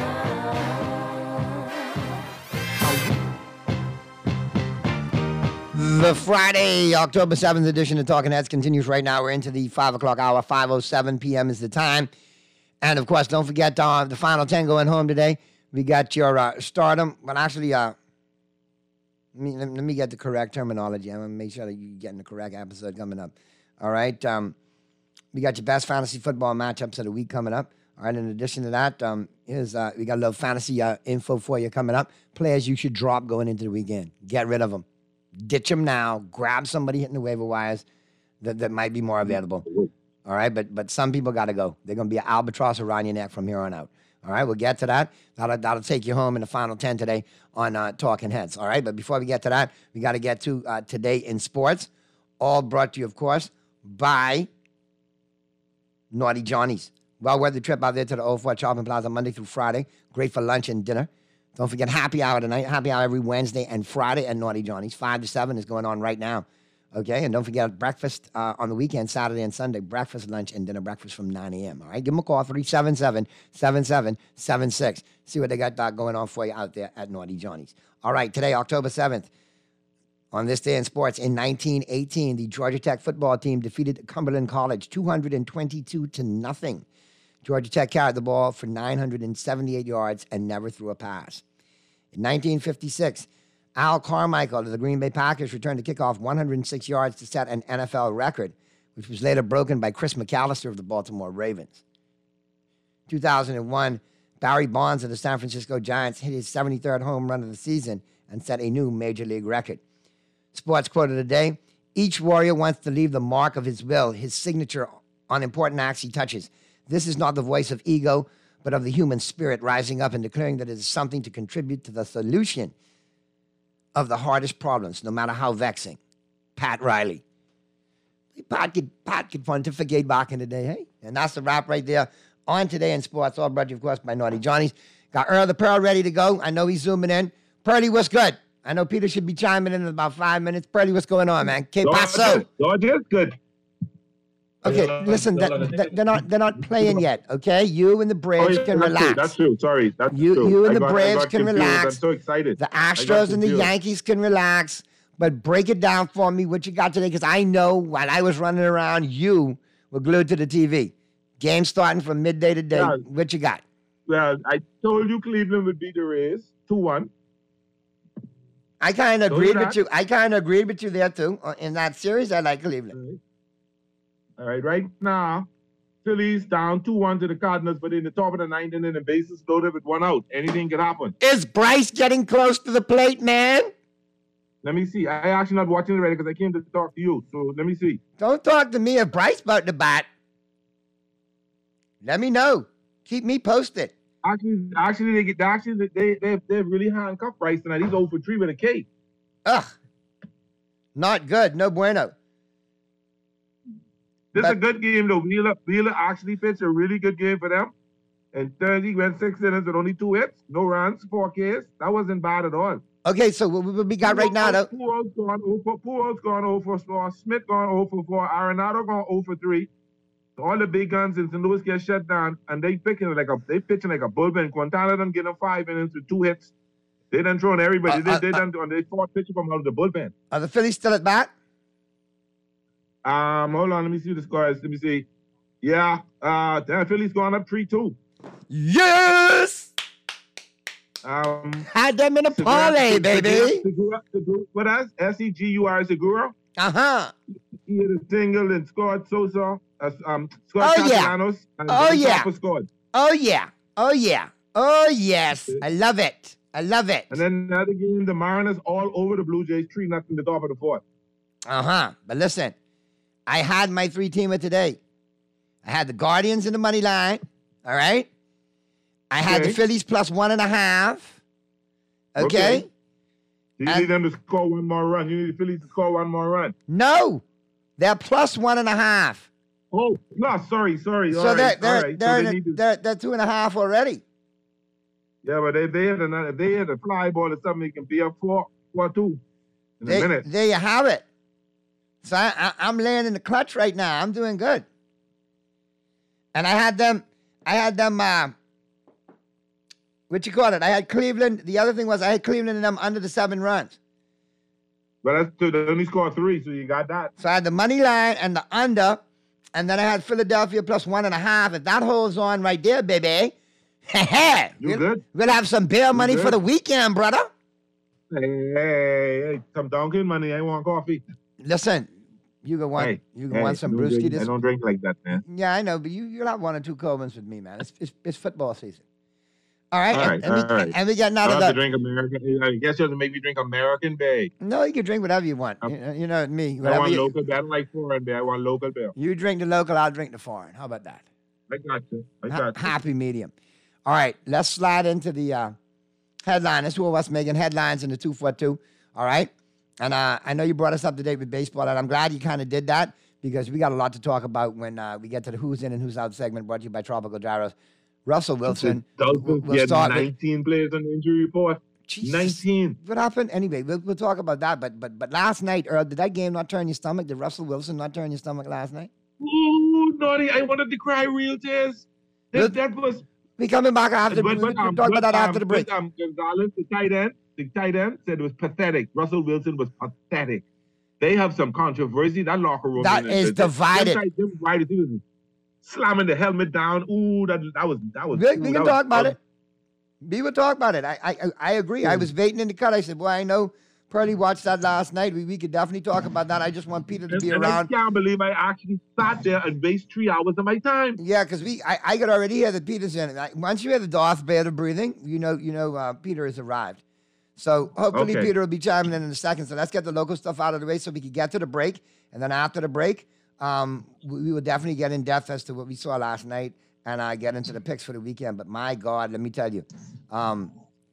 Speaker 5: The Friday, October seventh edition of Talking Heads continues right now. We're into the five o'clock hour. five oh seven p.m. is the time. And, of course, don't forget uh, the Final ten going home today. We got your uh, Stardom. But actually, uh, let, me, let me get the correct terminology. I'm going to make sure that you're getting the correct episode coming up. All right? Um, we got your best fantasy football matchups of the week coming up. All right, in addition to that, um, here's, uh, we got a little fantasy uh, info for you coming up. Players you should drop going into the weekend. Get rid of them. Ditch them now. Grab somebody hitting the waiver wires that, that might be more available. All right, but but some people got to go. They're going to be an albatross around your neck from here on out. All right, we'll get to that. That'll, that'll take you home in the final ten today on uh, Talking Heads. All right, but before we get to that, we got to get to uh, Today in Sports, all brought to you, of course, by Naughty Johnny's. Well-worth the trip out there to the Old Fort Shopping Plaza Monday through Friday. Great for lunch and dinner. Don't forget happy hour tonight. Happy hour every Wednesday and Friday at Naughty Johnny's. five to seven is going on right now. Okay, and don't forget breakfast uh, on the weekend, Saturday and Sunday. Breakfast, lunch, and dinner breakfast from nine a.m. All right, give them a call, three seven seven, seven seven seven six. See what they got uh, going on for you out there at Naughty Johnny's. All right, today, October seventh, on this day in sports, in nineteen eighteen, the Georgia Tech football team defeated Cumberland College two hundred twenty-two to nothing. Georgia Tech carried the ball for nine hundred seventy-eight yards and never threw a pass. In nineteen fifty-six, Al Carmichael of the Green Bay Packers returned to kickoff one hundred six yards to set an N F L record, which was later broken by Chris McAllister of the Baltimore Ravens. two thousand one, Barry Bonds of the San Francisco Giants hit his seventy-third home run of the season and set a new Major League record. Sports quote of the day, each warrior wants to leave the mark of his will, his signature on important acts he touches. This is not the voice of ego, but of the human spirit rising up and declaring that it is something to contribute to the solution of the hardest problems, no matter how vexing. Pat Riley. Pat could, Pat could pontificate back in the day, hey? And that's the wrap right there on Today in Sports, all brought to you, of course, by Naughty Johnny's. Got Earl the Pearl ready to go. I know he's zooming in. Pearly, what's good? I know Peter should be chiming in in about five minutes. Pearly, what's going on, man? Que paso?
Speaker 18: Georgia's good.
Speaker 5: Okay, listen, that, they're not they're not playing yet, okay? You and the Braves
Speaker 18: oh, yeah,
Speaker 5: can
Speaker 18: that's
Speaker 5: relax.
Speaker 18: True, that's true. Sorry. That's
Speaker 5: you,
Speaker 18: true.
Speaker 5: you and
Speaker 18: I
Speaker 5: the
Speaker 18: got,
Speaker 5: Braves can
Speaker 18: confused.
Speaker 5: relax.
Speaker 18: I'm so excited.
Speaker 5: The Astros and the Yankees can relax. But break it down for me, what you got today, because I know while I was running around, you were glued to the T V. Game starting from midday to day. Yeah. What you got?
Speaker 18: Well, I told you Cleveland would beat the Rays two one.
Speaker 5: I kind of agreed with you. I kind of agreed with you there, too. In that series, I like Cleveland.
Speaker 18: All right, right now, Phillies down two one to the Cardinals, but in the top of the ninth inning, the bases loaded with one out. Anything can happen.
Speaker 5: Is Bryce getting close to the plate, man?
Speaker 18: Let me see. I actually not watching it already because I came to talk to you. So let me see.
Speaker 5: Don't talk to me if Bryce about to bat. Let me know. Keep me posted.
Speaker 18: Actually, actually, they get actually they they they really handcuffed Bryce tonight. He's zero for three with a K.
Speaker 5: Ugh, not good. No bueno.
Speaker 18: This but, is a good game though. Wheeler Wheeler actually pitched a really good game for them. And Thursday went six innings with only two hits, no runs, four Ks. That wasn't bad at all.
Speaker 5: Okay, so what we got right now, though.
Speaker 18: Pujols gone over, Pujols gone over four, Smith gone over for four, Arenado gone over three. All the big guns in Saint Louis get shut down, and they picking like a they pitching like a bullpen. Quintana done get them five innings with two hits. They done thrown everybody. Uh, they uh, they done uh, they fought pitching from out of the bullpen.
Speaker 5: Are the Phillies still at bat?
Speaker 18: Um, hold on, let me see the scores. Let me see. Yeah, uh, the Phillies going up three two.
Speaker 5: Yes.
Speaker 18: Um,
Speaker 5: had them in a parlay, baby.
Speaker 18: Segura, Segura, what else? S E G U R Segura.
Speaker 5: Uh huh.
Speaker 18: He hit a single and scored Sosa. Uh, um, scored
Speaker 5: oh yeah.
Speaker 18: And
Speaker 5: oh yeah.
Speaker 18: Scored.
Speaker 5: Oh yeah. Oh yeah. Oh yes. I love it. I love it.
Speaker 18: And then another game, the Mariners all over the Blue Jays, three nothing the top of the fourth.
Speaker 5: Uh huh. But listen, I had my three teamer today. I had the Guardians in the money line. All right. I had okay. the Phillies plus one and a half. Okay. okay.
Speaker 18: You and need them to score one more run. You need the Phillies to score one more run.
Speaker 5: No, they're plus one and a half.
Speaker 18: Oh, no, sorry, sorry.
Speaker 5: So
Speaker 18: all
Speaker 5: they're
Speaker 18: right,
Speaker 5: they're
Speaker 18: all right.
Speaker 5: they're,
Speaker 18: so they
Speaker 5: a, to... they're they're two and a half already.
Speaker 18: Yeah, but if they had another, if they had a fly ball or something, they can be up four, four two in
Speaker 5: they,
Speaker 18: a minute.
Speaker 5: There you have it. So I, I, I'm laying in the clutch right now. I'm doing good. And I had them. I had them. Uh, What you call it? I had Cleveland. The other thing was I had Cleveland and them under the seven runs.
Speaker 18: But that's two. They only scored three, so you got that.
Speaker 5: So I had the money line and the under, and then I had Philadelphia plus one and a half. If that holds on right there, baby,
Speaker 18: you
Speaker 5: we'll,
Speaker 18: good?
Speaker 5: We'll have some beer money
Speaker 18: good?
Speaker 5: for the weekend, brother.
Speaker 18: Hey, hey, hey, some Dunkin' money. I want coffee.
Speaker 5: Listen, you can want
Speaker 18: hey,
Speaker 5: you can
Speaker 18: hey,
Speaker 5: want some brewski.
Speaker 18: Drink,
Speaker 5: this
Speaker 18: I don't drink like that, man.
Speaker 5: Yeah, I know, but you you'll have one or two Cobans with me, man. It's it's, it's football season. All right.
Speaker 18: All right.
Speaker 5: And, and, we,
Speaker 18: all right.
Speaker 5: and we got none
Speaker 18: I
Speaker 5: of
Speaker 18: have to
Speaker 5: the.
Speaker 18: drink American. I guess you have to make me drink American Bay.
Speaker 5: No, you can drink whatever you want. You know, you know me.
Speaker 18: I
Speaker 5: Whatever
Speaker 18: want
Speaker 5: you,
Speaker 18: local Bay. I don't like foreign Bay. I want local Bay.
Speaker 5: you drink the local, I'll drink the foreign. How about that?
Speaker 18: I got you. I
Speaker 5: Ha-
Speaker 18: got you.
Speaker 5: happy medium. All right, let's slide into the uh, headline. That's two of us making headlines in the two four two. All right, and uh, I know you brought us up to date with baseball, and I'm glad you kind of did that because we got a lot to talk about when uh, we get to the who's in and who's out segment brought to you by Tropical Gyros. Russell Wilson.
Speaker 18: Dolphins
Speaker 5: We'll, we'll
Speaker 18: get
Speaker 5: start with-
Speaker 18: nineteen players on the injury report. nineteen.
Speaker 5: What happened? Anyway, we'll, we'll talk about that. But but but last night, Earl, did that game not turn your stomach? Did Russell Wilson not turn your stomach last night?
Speaker 18: Ooh, naughty. I wanted to cry real tears. That, that was.
Speaker 5: We coming back after the
Speaker 18: But-
Speaker 5: break.
Speaker 18: but,
Speaker 5: We'll
Speaker 18: um,
Speaker 5: talk about
Speaker 18: but,
Speaker 5: that after
Speaker 18: um,
Speaker 5: the break.
Speaker 18: but, um, Gonzalez, the tight end, the tight end said it was pathetic. Russell Wilson was pathetic. They have some controversy. That locker room.
Speaker 5: That
Speaker 18: in-
Speaker 5: is
Speaker 18: the- the-
Speaker 5: divided.
Speaker 18: them tight- them wide receivers slamming the helmet down. Ooh, that that was that was.
Speaker 5: We,
Speaker 18: ooh,
Speaker 5: we
Speaker 18: that
Speaker 5: can
Speaker 18: was-
Speaker 5: talk about
Speaker 18: that
Speaker 5: it. We will talk about it. I I, I agree. I was waiting in the cut. I said, boy, I know Pearlie watched that last night. We, we could definitely talk about that. I just want Peter to
Speaker 18: And,
Speaker 5: be
Speaker 18: and
Speaker 5: around.
Speaker 18: I can't believe I actually sat there and wasted three hours of my time.
Speaker 5: Yeah, because we I, I could already hear that Peter's in it. I- Once you hear the Darth Vader breathing, you know you know uh, Peter has arrived. So hopefully
Speaker 18: Okay.
Speaker 5: Peter will be chiming in in a second. So let's get the local stuff out of the way so we can get to the break. And then after the break, um, we, we will definitely get in depth as to what we saw last night and uh, get into the picks for the weekend. But my God, let me tell you, um,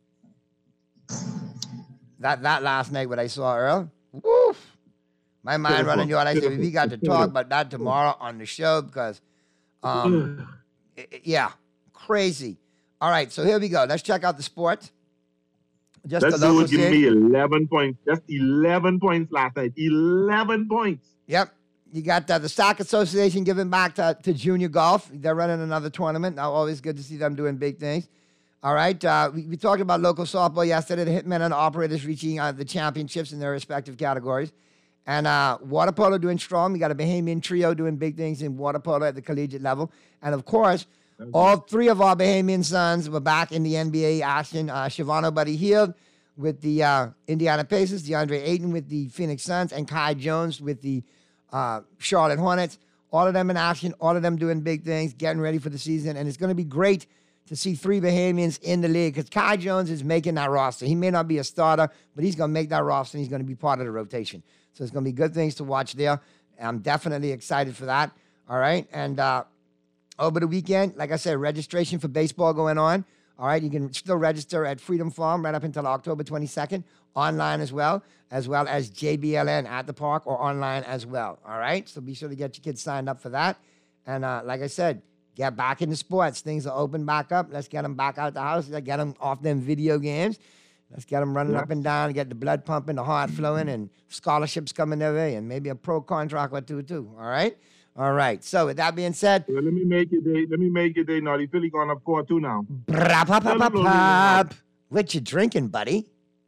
Speaker 5: that that last night what I saw, Earl, woof, my mind running yard. I said we got to talk about that tomorrow on the show because, um, i- i- yeah, crazy. All right, so here we go. Let's check out the sports. Just
Speaker 18: Let's
Speaker 5: the
Speaker 18: do
Speaker 5: local
Speaker 18: it. Give
Speaker 5: scene.
Speaker 18: me eleven points. Just eleven points last night. Eleven points.
Speaker 5: Yep. You got uh, the Stock Association giving back to, to junior golf. They're running another tournament. Now, always good to see them doing big things. All right. Uh, we, we talked about local softball yesterday. The Hitmen and the Operators reaching uh, the championships in their respective categories. And uh, water polo doing strong. We got a Bahamian trio doing big things in water polo at the collegiate level. And, of course, all three of our Bahamian sons were back in the N B A action. Uh, Shavano Buddy Hield with the uh, Indiana Pacers, DeAndre Ayton with the Phoenix Suns, and Kai Jones with the uh, Charlotte Hornets. All of them in action, all of them doing big things, getting ready for the season. And it's going to be great to see three Bahamians in the league because Kai Jones is making that roster. He may not be a starter, but he's going to make that roster and he's going to be part of the rotation. So it's going to be good things to watch there. I'm definitely excited for that. All right. And uh, over the weekend, like I said, registration for baseball going on. All right. You can still register at Freedom Farm right up until October twenty-second, online as well, as well as J B L N at the park or online as well. All right. So be sure to get your kids signed up for that. And uh, like I said, get back into sports. Things are open back up. Let's get them back out the house. Let's get them off them video games. Let's get them running
Speaker 18: Yeah.
Speaker 5: up and down, get the blood pumping, the heart flowing, and scholarships coming their way, and maybe a pro contract or two, too. All right? All right. So with that being said,
Speaker 18: Well, let me make it day. Let me make it day. Naughty Philly going up four two now.
Speaker 5: brap, pop, pop, pop, pop. What you drinking, buddy?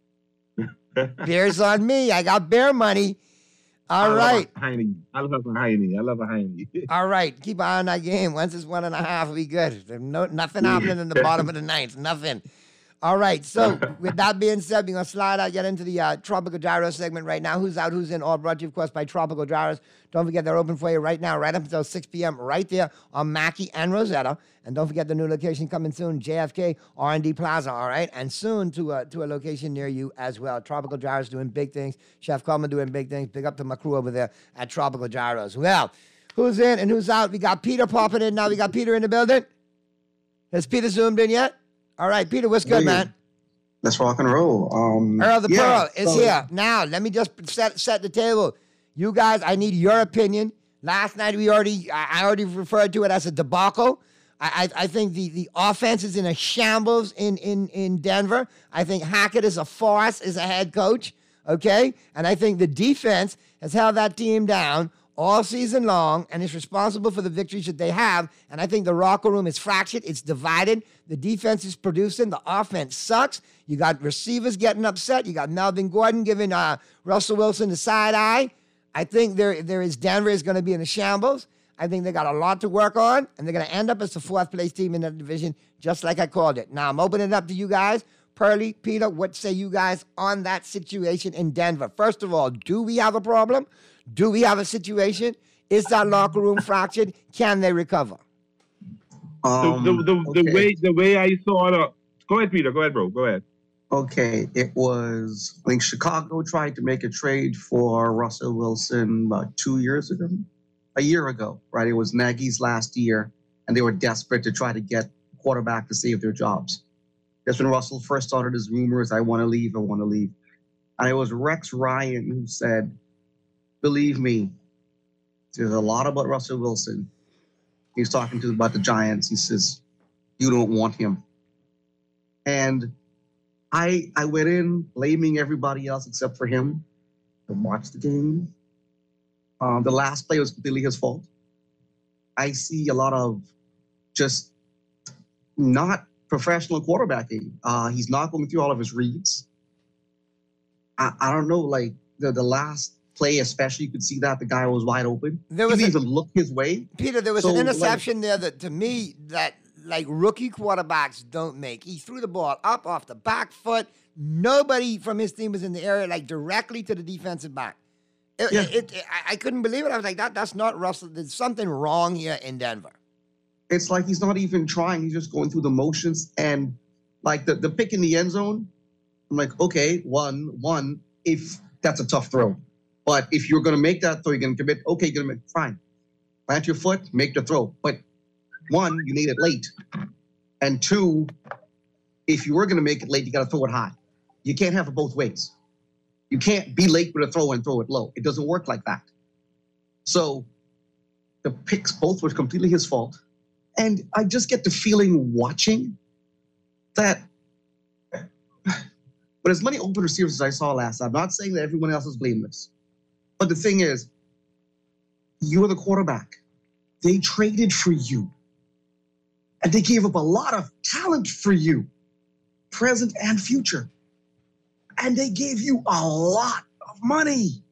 Speaker 5: Beer's on me. I got beer money. All
Speaker 18: I
Speaker 5: right.
Speaker 18: Love a Heine. I love a Heine. I love a Heine.
Speaker 5: All right. Keep an eye on that game. Once it's one and a half, we good. There's no, nothing happening in the bottom of the ninth. Nothing. All right. So with that being said, we're going to slide out, get into the uh, Tropical Gyros segment right now. Who's out, who's in, all brought to you, of course, by Tropical Gyros. Don't forget they're open for you right now, right up until six p.m. right there on Mackey and Rosetta. And don't forget the new location coming soon, J F K R and D Plaza, all right? And soon to a, to a location near you as well. Tropical Gyros doing big things. Chef Coleman doing big things. Big up to my crew over there at Tropical Gyros. Well, who's in and who's out? We got Peter popping in now. We got Peter in the building. Has Peter zoomed in yet? All right, Peter, what's good,
Speaker 19: Hey,
Speaker 5: man?
Speaker 19: Let's rock and roll. Um,
Speaker 5: Earl the
Speaker 19: yeah,
Speaker 5: Pearl is
Speaker 19: so-
Speaker 5: here. Now, let me just set set the table. You guys, I need your opinion. Last night we already, I I already referred to it as a debacle. I, I, I think the, the offense is in a shambles in, in, in Denver. I think Hackett is a farce as a head coach, okay? And I think the defense has held that team down all season long and is responsible for the victories that they have. And I think the locker room is fractured. It's divided. The defense is producing. The offense sucks. You got receivers getting upset. You got Melvin Gordon giving uh, Russell Wilson the side eye. I think there, there is Denver is going to be in a shambles. I think they got a lot to work on, and they're going to end up as the fourth place team in that division, just like I called it. Now, I'm opening it up to you guys. Pearlie, Peter, what say you guys on that situation in Denver? First of all, do we have a problem? Do we have a situation? Is that locker room fractured? Can they recover?
Speaker 18: the, the, the, the way the way I saw the Go ahead, Peter. Go ahead, bro. Go ahead.
Speaker 19: Okay, it was, I think Chicago tried to make a trade for Russell Wilson about two years ago, a year ago, right? It was Nagy's last year, and they were desperate to try to get a quarterback to save their jobs. That's when Russell first started his rumors, I want to leave, I want to leave. And it was Rex Ryan who said, believe me, there's a lot about Russell Wilson. He's talking to about the Giants. He says, you don't want him. And I I went in blaming everybody else except for him to watch the game. Um, the last play was completely his fault. I see a lot of just not professional quarterbacking. Uh, he's not going through all of his reads. I, I don't know, like the, the last play especially, you could see that the guy was wide open.
Speaker 5: There
Speaker 19: he
Speaker 5: was
Speaker 19: didn't
Speaker 5: a-
Speaker 19: even look his way.
Speaker 5: Peter, there was
Speaker 19: So,
Speaker 5: an
Speaker 19: like-
Speaker 5: interception there that, to me, that like rookie quarterbacks don't make. He threw the ball up off the back foot. Nobody from his team was in the area, like directly to the defensive back. It,
Speaker 19: Yeah.
Speaker 5: it, it- I, I couldn't believe it. I was like, that that's not Russell. There's something wrong here in Denver.
Speaker 19: It's like he's not even trying. He's just going through the motions. And like the, the pick in the end zone, I'm like, okay, one, one, if that's a tough throw. But if you're going to make that throw, you're going to commit, okay, you're going to make, fine. Plant your foot, make the throw. But one, you made it late. And two, if you were going to make it late, you got to throw it high. You can't have it both ways. You can't be late with a throw and throw it low. It doesn't work like that. So the picks both were completely his fault. And I just get the feeling watching that but as many open receivers as I saw last, I'm not saying that everyone else is blameless. But the thing is, you're the quarterback. They traded for you. And they gave up a lot of talent for you, present and future. And they gave you a lot of money.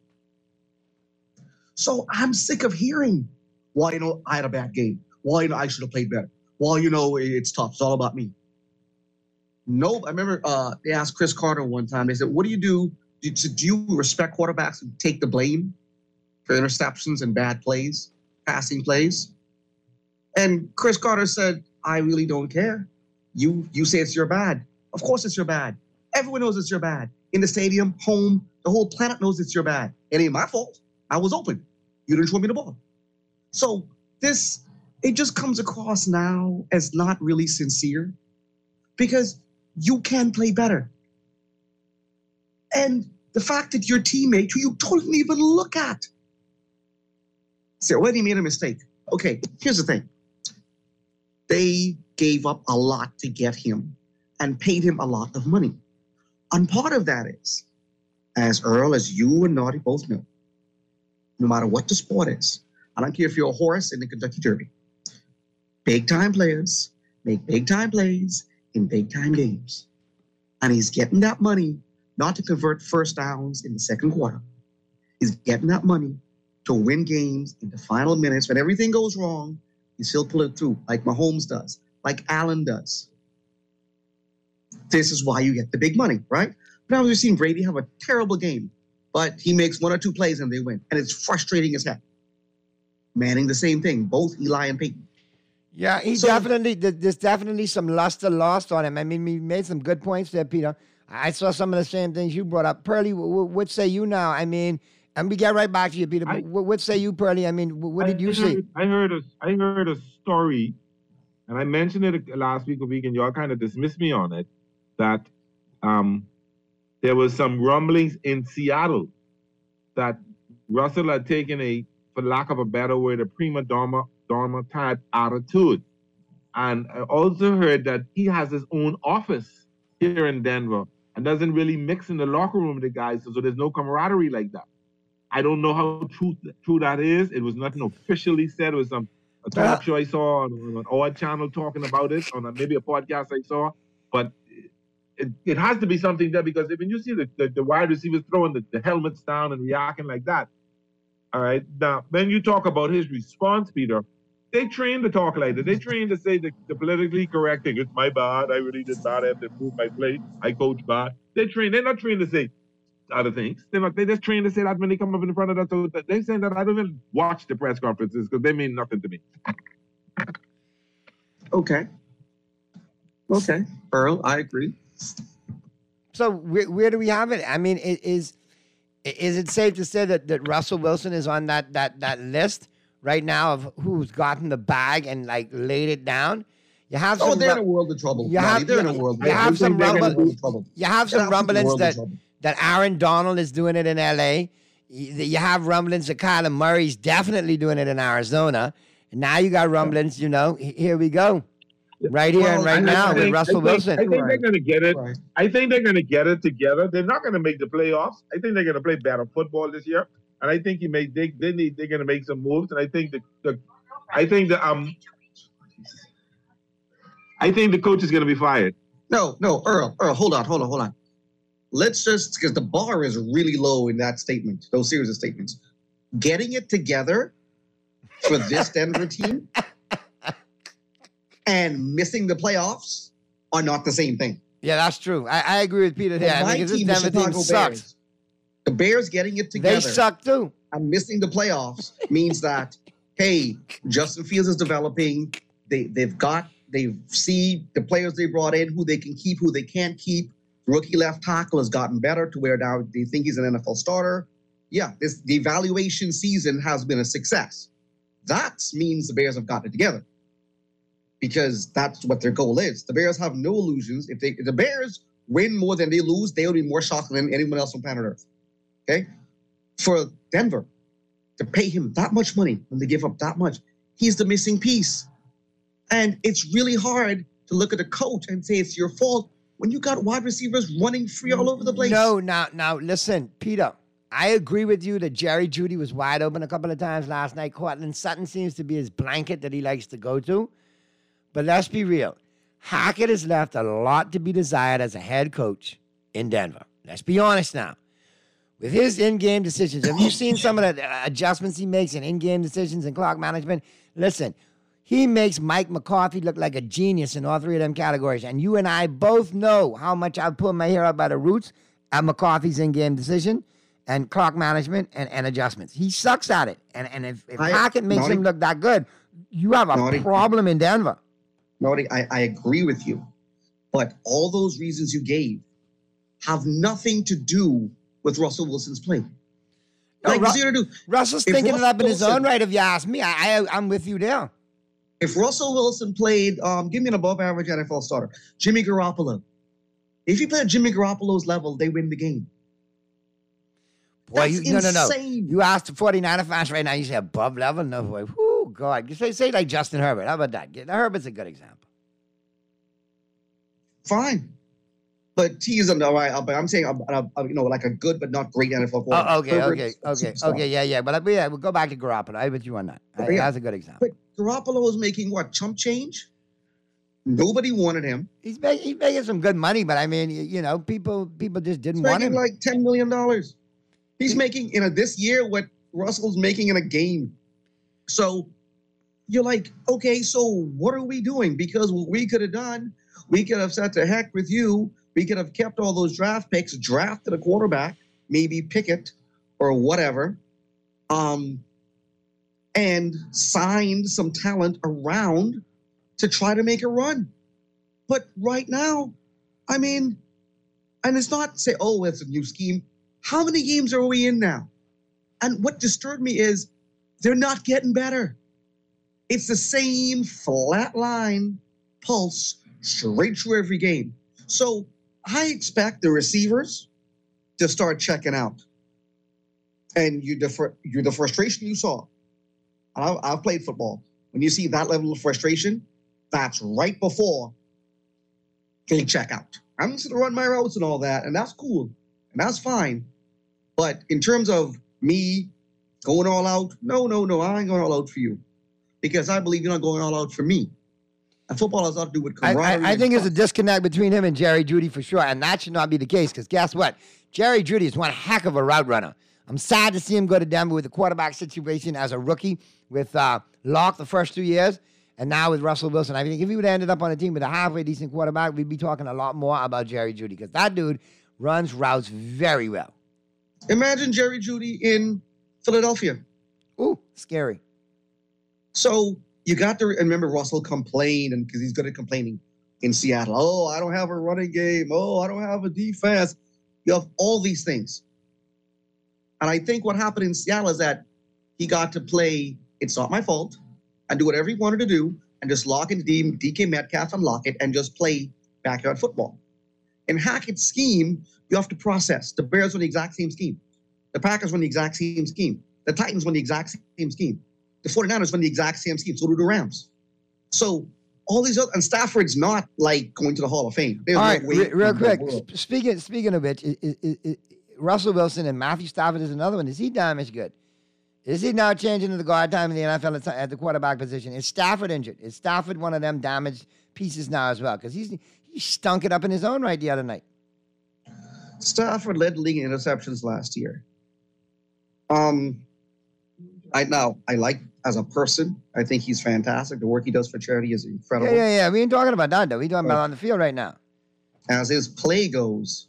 Speaker 19: So I'm sick of hearing, well, you know, I had a bad game. Well, you know, I should have played better. Well, you know, it's tough. It's all about me. No, I remember uh, they asked Chris Carter one time, they said, what do you do? Do, do you respect quarterbacks and take the blame for interceptions and bad plays, passing plays? And Chris Carter said, I really don't care. You you say it's your bad. Of course it's your bad. Everyone knows it's your bad. In the stadium, home, the whole planet knows it's your bad. It ain't my fault. I was open. You didn't throw me the ball. So this, it just comes across now as not really sincere because you can play better. And the fact that your teammate, who you don't even look at, say, well, he made a mistake. Okay, here's the thing. They gave up a lot to get him and paid him a lot of money. And part of that is, as Earl, as you and Naughty both know, no matter what the sport is, I don't care if you're a horse in the Kentucky Derby, big-time players make big-time plays in big-time games. And he's getting that money not to convert first downs in the second quarter. He's getting that money to win games in the final minutes. When everything goes wrong, he still pull it through, like Mahomes does, like Allen does. This is why you get the big money, right? Now we've seen Brady have a terrible game, but he makes one or two plays and they win. And it's frustrating as heck. Manning, the same thing, both Eli and Peyton.
Speaker 5: Yeah, he
Speaker 19: So-
Speaker 5: definitely, th- there's definitely some luster lost on him. I mean, he made some good points there, Peter. I saw some of the same things you brought up. Pearlie, w- w- what say you now? I mean, and we get right back to you, Peter. But what, what say you, Pearlie? I mean, wh- what did you
Speaker 18: I
Speaker 5: see?
Speaker 18: heard, I heard a, I heard a story, and I mentioned it last week or week, and y'all kind of dismissed me on it, that um, there was some rumblings in Seattle that Russell had taken a, for lack of a better word, a prima donna, donna type attitude. And I also heard that he has his own office here in Denver and doesn't really mix in the locker room with the guys, so there's no camaraderie like that. I don't know how true, true that is. It was nothing officially said. It was some a talk show I saw on, on an odd channel talking about it, on a, maybe a podcast I saw. But it, it has to be something there because when you see the, the, the wide receivers throwing the, the helmets down and reacting like that, all right, now, when you talk about his response, Peter, they trained to talk like that. They trained to say the, the politically correct thing. It's my bad. I really did bad. I have to improve my play. I coach bad. They train. They're not trained to say other things. They're not. They just trained to say that when they come up in front of us. So they're saying that I don't even watch the press conferences because they mean nothing to me.
Speaker 19: Okay. Okay, Earl, I agree.
Speaker 5: So where, where do we have it? I mean, i- is is it safe to say that, that Russell Wilson is on that that that list right now of who's gotten the bag and like laid it down? You have some
Speaker 19: Oh, they're in
Speaker 5: ru-
Speaker 19: a world of trouble.
Speaker 5: You
Speaker 19: Marty,
Speaker 5: have,
Speaker 19: they're
Speaker 5: you,
Speaker 19: in a world.
Speaker 5: you have some
Speaker 19: they're in a
Speaker 5: rumble,
Speaker 19: world of trouble.
Speaker 5: you have
Speaker 19: They're
Speaker 5: some
Speaker 19: absolutely in a
Speaker 5: rumblings
Speaker 19: world of
Speaker 5: that,
Speaker 19: trouble.
Speaker 5: that Aaron Donald is doing it in L A. You you have rumblings that Kyler Murray's definitely doing it in Arizona. And now you got rumblings, you know, he- here we go. Right here and
Speaker 18: Well,
Speaker 5: right
Speaker 18: I- I
Speaker 5: now with
Speaker 18: think-
Speaker 5: Russell
Speaker 18: I think,
Speaker 5: Wilson.
Speaker 18: I think they're
Speaker 5: Right.
Speaker 18: going to get it.
Speaker 5: Right.
Speaker 18: I think they're going to get it together. They're not going to make the playoffs. I think they're going to play better football this year, and I think you make they they need they're going to make some moves. And I think the, the I think the um I think the coach is going to be fired.
Speaker 19: No, no, Earl, Earl, hold on, hold on, hold on. Let's just, because the bar is really low in that statement, those series of statements. Getting it together for this Denver team and missing the playoffs are not the same thing.
Speaker 5: Yeah, that's true. I, I agree with Peter there.
Speaker 19: For
Speaker 5: I
Speaker 19: my
Speaker 5: think this
Speaker 19: team, the
Speaker 5: Denver team
Speaker 19: Chicago
Speaker 5: sucks.
Speaker 19: Bears, the Bears getting it together.
Speaker 5: They suck too.
Speaker 19: And missing the playoffs means that, hey, Justin Fields is developing. They, they've got, they see the players they brought in, who they can keep, who they can't keep. Rookie left tackle has gotten better to where now they think he's an N F L starter. Yeah, this the evaluation season has been a success. That means the Bears have gotten it together because that's what their goal is. The Bears have no illusions. If they if the Bears win more than they lose, they will be more shocking than anyone else on planet Earth. Okay? For Denver to pay him that much money when they give up that much, he's the missing piece. And it's really hard to look at a coach and say it's your fault when you got wide receivers running free all over the place.
Speaker 5: No, now, now, listen, Peter. I agree with you that Jerry Jeudy was wide open a couple of times last night. Cortland Sutton seems to be his blanket that he likes to go to. But let's be real. Hackett has left a lot to be desired as a head coach in Denver. Let's be honest now. With his in-game decisions, have you seen some of the uh, adjustments he makes in in-game decisions and clock management? Listen, he makes Mike McCarthy look like a genius in all three of them categories. And you and I both know how much I've pulled my hair out by the roots at McCarthy's in-game decision and clock management and, and adjustments. He sucks at it. And, and if, if
Speaker 19: I-
Speaker 5: Hackett makes
Speaker 19: Naughty.
Speaker 5: him look that good, you have a
Speaker 19: Naughty.
Speaker 5: problem in Denver.
Speaker 19: Naughty, I, I agree with you. But all those reasons you gave have nothing to do with Russell Wilson's play.
Speaker 5: No,
Speaker 19: Like
Speaker 5: Ru-
Speaker 19: zero to do.
Speaker 5: Russell's
Speaker 19: If
Speaker 5: thinking it
Speaker 19: Russell
Speaker 5: up in his
Speaker 19: Wilson-
Speaker 5: own right, if you ask me. I, I, I'm with you there.
Speaker 19: If Russell Wilson played, um, give me an above average N F L starter, Jimmy Garoppolo. If he played Jimmy Garoppolo's level, they win the game.
Speaker 5: Boy, you,
Speaker 19: That's
Speaker 5: no, no, no.
Speaker 19: insane.
Speaker 5: You ask the 49er fans right now, you say above level? No, boy. Whoo, God. You say, say like Justin Herbert. How about that? Now, Herbert's a good example.
Speaker 19: Fine. But he is a no, I, but I'm saying, uh, uh, you know, like a good but not great N F L quarterback.
Speaker 5: Oh, okay,
Speaker 19: Herbert,
Speaker 5: okay, okay,
Speaker 19: superstar.
Speaker 5: okay, yeah, yeah. But yeah, we'll go back to Garoppolo. I bet you on that.
Speaker 19: But yeah.
Speaker 5: That's a good example.
Speaker 19: But Garoppolo was making what, chump change? Nobody wanted him.
Speaker 5: He's making, he's making some good money, but I mean, you, you know, people people just didn't
Speaker 19: He's
Speaker 5: want
Speaker 19: making
Speaker 5: him.
Speaker 19: like ten million dollars. He's making in a this year what Russell's making in a game. So you're like, okay, so what are we doing? Because what we could have done, we could have said to heck with you. We could have kept all those draft picks, drafted a quarterback, maybe Pickett or whatever, um, and signed some talent around to try to make a run. But right now, I mean, and it's not say, oh, it's a new scheme. How many games are we in now? And what disturbed me is they're not getting better. It's the same flat line pulse straight through every game. So I expect the receivers to start checking out. And you the, you the frustration you saw. I've, I've played football. When you see that level of frustration, that's right before they check out. I'm just going to run my routes and all that, and that's cool. And that's fine. But in terms of me going all out, no, no, no, I ain't going all out for you. Because I believe you're not going all out for me. And football has nothing to do with
Speaker 5: I,
Speaker 19: camaraderie.
Speaker 5: I, I think
Speaker 19: and
Speaker 5: there's a disconnect between him and Jerry Jeudy for sure, and that should not be the case because guess what? Jerry Jeudy is one heck of a route runner. I'm sad to see him go to Denver with the quarterback situation as a rookie with uh, Locke the first two years, and now with Russell Wilson. I think if he would have ended up on a team with a halfway decent quarterback, we'd be talking a lot more about Jerry Jeudy because that dude runs routes very well.
Speaker 19: Imagine Jerry Jeudy in Philadelphia.
Speaker 5: Ooh, scary.
Speaker 19: So you got to remember Russell complained, and because he's good at complaining. in Seattle. Oh, I don't have a running game. Oh, I don't have a defense. You have all these things. And I think what happened in Seattle is that he got to play, it's not my fault, and do whatever he wanted to do, and just lock into D K Metcalf and Lockett and just play backyard football. In Hackett's scheme, you have to process. The Bears run the exact same scheme. The Packers run the exact same scheme. The Titans run the exact same scheme. The 49ers run the exact same scheme. So do the Rams. So all these other, and Stafford's not like going to the Hall of Fame. There's
Speaker 5: all
Speaker 19: no
Speaker 5: right,
Speaker 19: way
Speaker 5: re- real
Speaker 19: in the
Speaker 5: quick.
Speaker 19: world.
Speaker 5: sp- Speaking speaking of which, i- i- i- i- Russell Wilson and Matthew Stafford is another one. Is he damaged good? Is he now changing to the guard time in the N F L at at the quarterback position? Is Stafford injured? Is Stafford one of them damaged pieces now as well? Because he's he stunk it up in his own right the other night.
Speaker 19: Stafford led the league in interceptions last year. Um, I now I like as a person. I think he's fantastic. The work he does for charity is incredible.
Speaker 5: Yeah, yeah, yeah. We ain't talking about that though. We talking about on the field right now.
Speaker 19: As his play goes,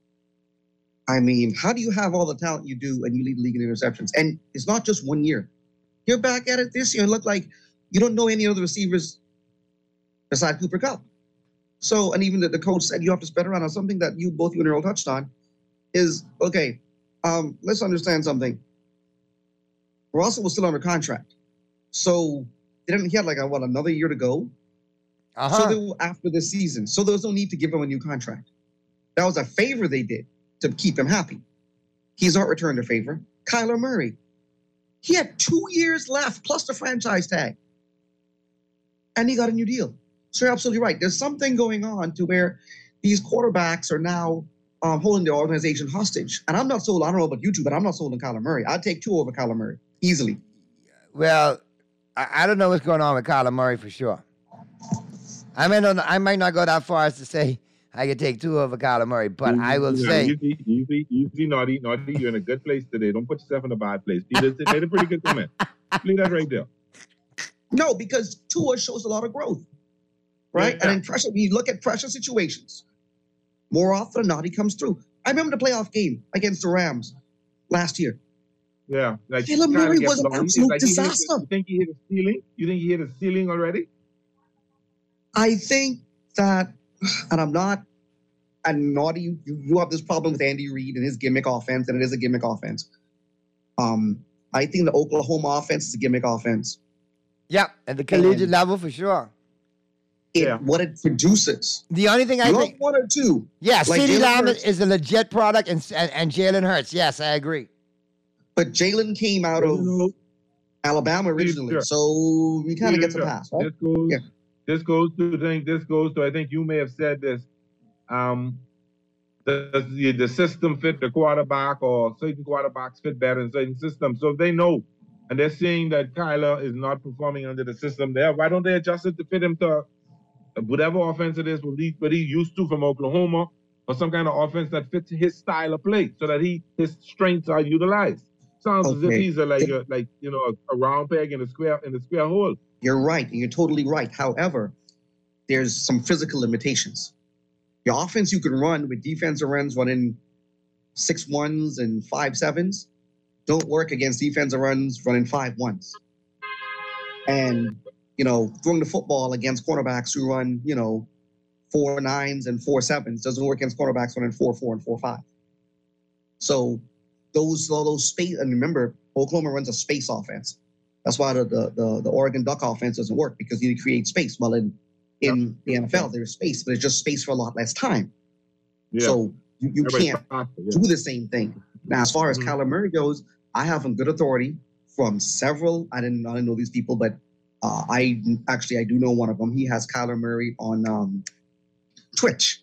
Speaker 19: I mean, how do you have all the talent you do and you lead the league in interceptions? And it's not just one year. You're back at it this year. It looked like you don't know any other receivers besides Cooper Kupp. So, and even the, the coach said you have to spread around on something that you both you and Earl touched on is, okay, um, let's understand something. Russell was still under contract. So they didn't, he had like, a, what, another year to go?
Speaker 5: Uh-huh.
Speaker 19: So they were after this season. So there was no need to give him a new contract. That was a favor they did to keep him happy. He's not returned a favor. Kyler Murray. He had two years left plus the franchise tag. And he got a new deal. So you're absolutely right. There's something going on to where these quarterbacks are now um, holding the organization hostage. And I'm not sold, I don't know about you two, but I'm not sold on Kyler Murray. I'd take two over Kyler Murray, easily.
Speaker 5: Well, I, I don't know what's going on with Kyler Murray for sure. I may not, I might not go that far as to say I could take two over Kyler Murray, but I will
Speaker 18: Yeah,
Speaker 5: say,
Speaker 18: Easy, easy, easy, naughty, naughty. You're in a good place today. Don't put yourself in a bad place. You did, did a pretty good comment. Leave that right there.
Speaker 19: No, because Tua shows a lot of growth, right?
Speaker 18: Yeah.
Speaker 19: And in pressure, when you look at pressure situations, more often than not, he comes through. I remember the playoff game against the Rams last year.
Speaker 18: Yeah. Like,
Speaker 19: Kyler
Speaker 18: kinda
Speaker 19: Murray
Speaker 18: get
Speaker 19: was an
Speaker 18: blown.
Speaker 19: absolute
Speaker 18: Like, he hit-
Speaker 19: disaster.
Speaker 18: You think he hit a ceiling? You think he hit a ceiling already?
Speaker 19: I think that, and I'm not, and naughty, you, you have this problem with Andy Reid and his gimmick offense, and it is a gimmick offense. Um, I think the Oklahoma offense is a gimmick offense.
Speaker 5: yeah, at the collegiate level for sure.
Speaker 19: It, What it produces.
Speaker 5: The only thing I
Speaker 19: You
Speaker 5: think,
Speaker 19: have one or two.
Speaker 5: yeah,
Speaker 19: Like
Speaker 5: CeeDee
Speaker 19: Jalen
Speaker 5: Lamb
Speaker 19: Hurts.
Speaker 5: is a legit product, and and, and Jalen Hurts. Yes, I agree.
Speaker 19: But Jalen came out of Alabama originally, so we kind of gets a pass, right?
Speaker 18: This goes, this goes to, I think, this goes to, I think you may have said this. Um, does the, the system fit the quarterback, or certain quarterbacks fit better in certain systems? So if they know, and they're seeing that Kyler is not performing under the system there, why don't they adjust it to fit him to whatever offense it is, what he, what he used to from Oklahoma, or some kind of offense that fits his style of play, so that he his strengths are utilized. Sounds as if
Speaker 19: Okay.
Speaker 18: he's a, like a, like you know a, a round peg in a square in a square hole.
Speaker 19: You're right, and you're totally right. However, there's some physical limitations. The offense you can run with defensive runs running six ones and five sevens don't work against defensive runs running five ones. And, you know, throwing the football against cornerbacks who run, you know, four nines and four sevens doesn't work against cornerbacks running four four and four five. So those all those space, and remember, Oklahoma runs a space offense. That's why the the the, the Oregon Duck offense doesn't work, because you need to create space. Well, in in the N F L, there's space, but it's just space for a lot less time.
Speaker 18: Yeah.
Speaker 19: So you, you
Speaker 18: Everybody's
Speaker 19: can't
Speaker 18: faster, yeah.
Speaker 19: do the same thing. Now, as far as
Speaker 18: Mm-hmm.
Speaker 19: Kyler Murray goes, I have on good authority from several. I didn't, I didn't know these people, but uh, I actually I do know one of them. He has Kyler Murray on um, Twitch,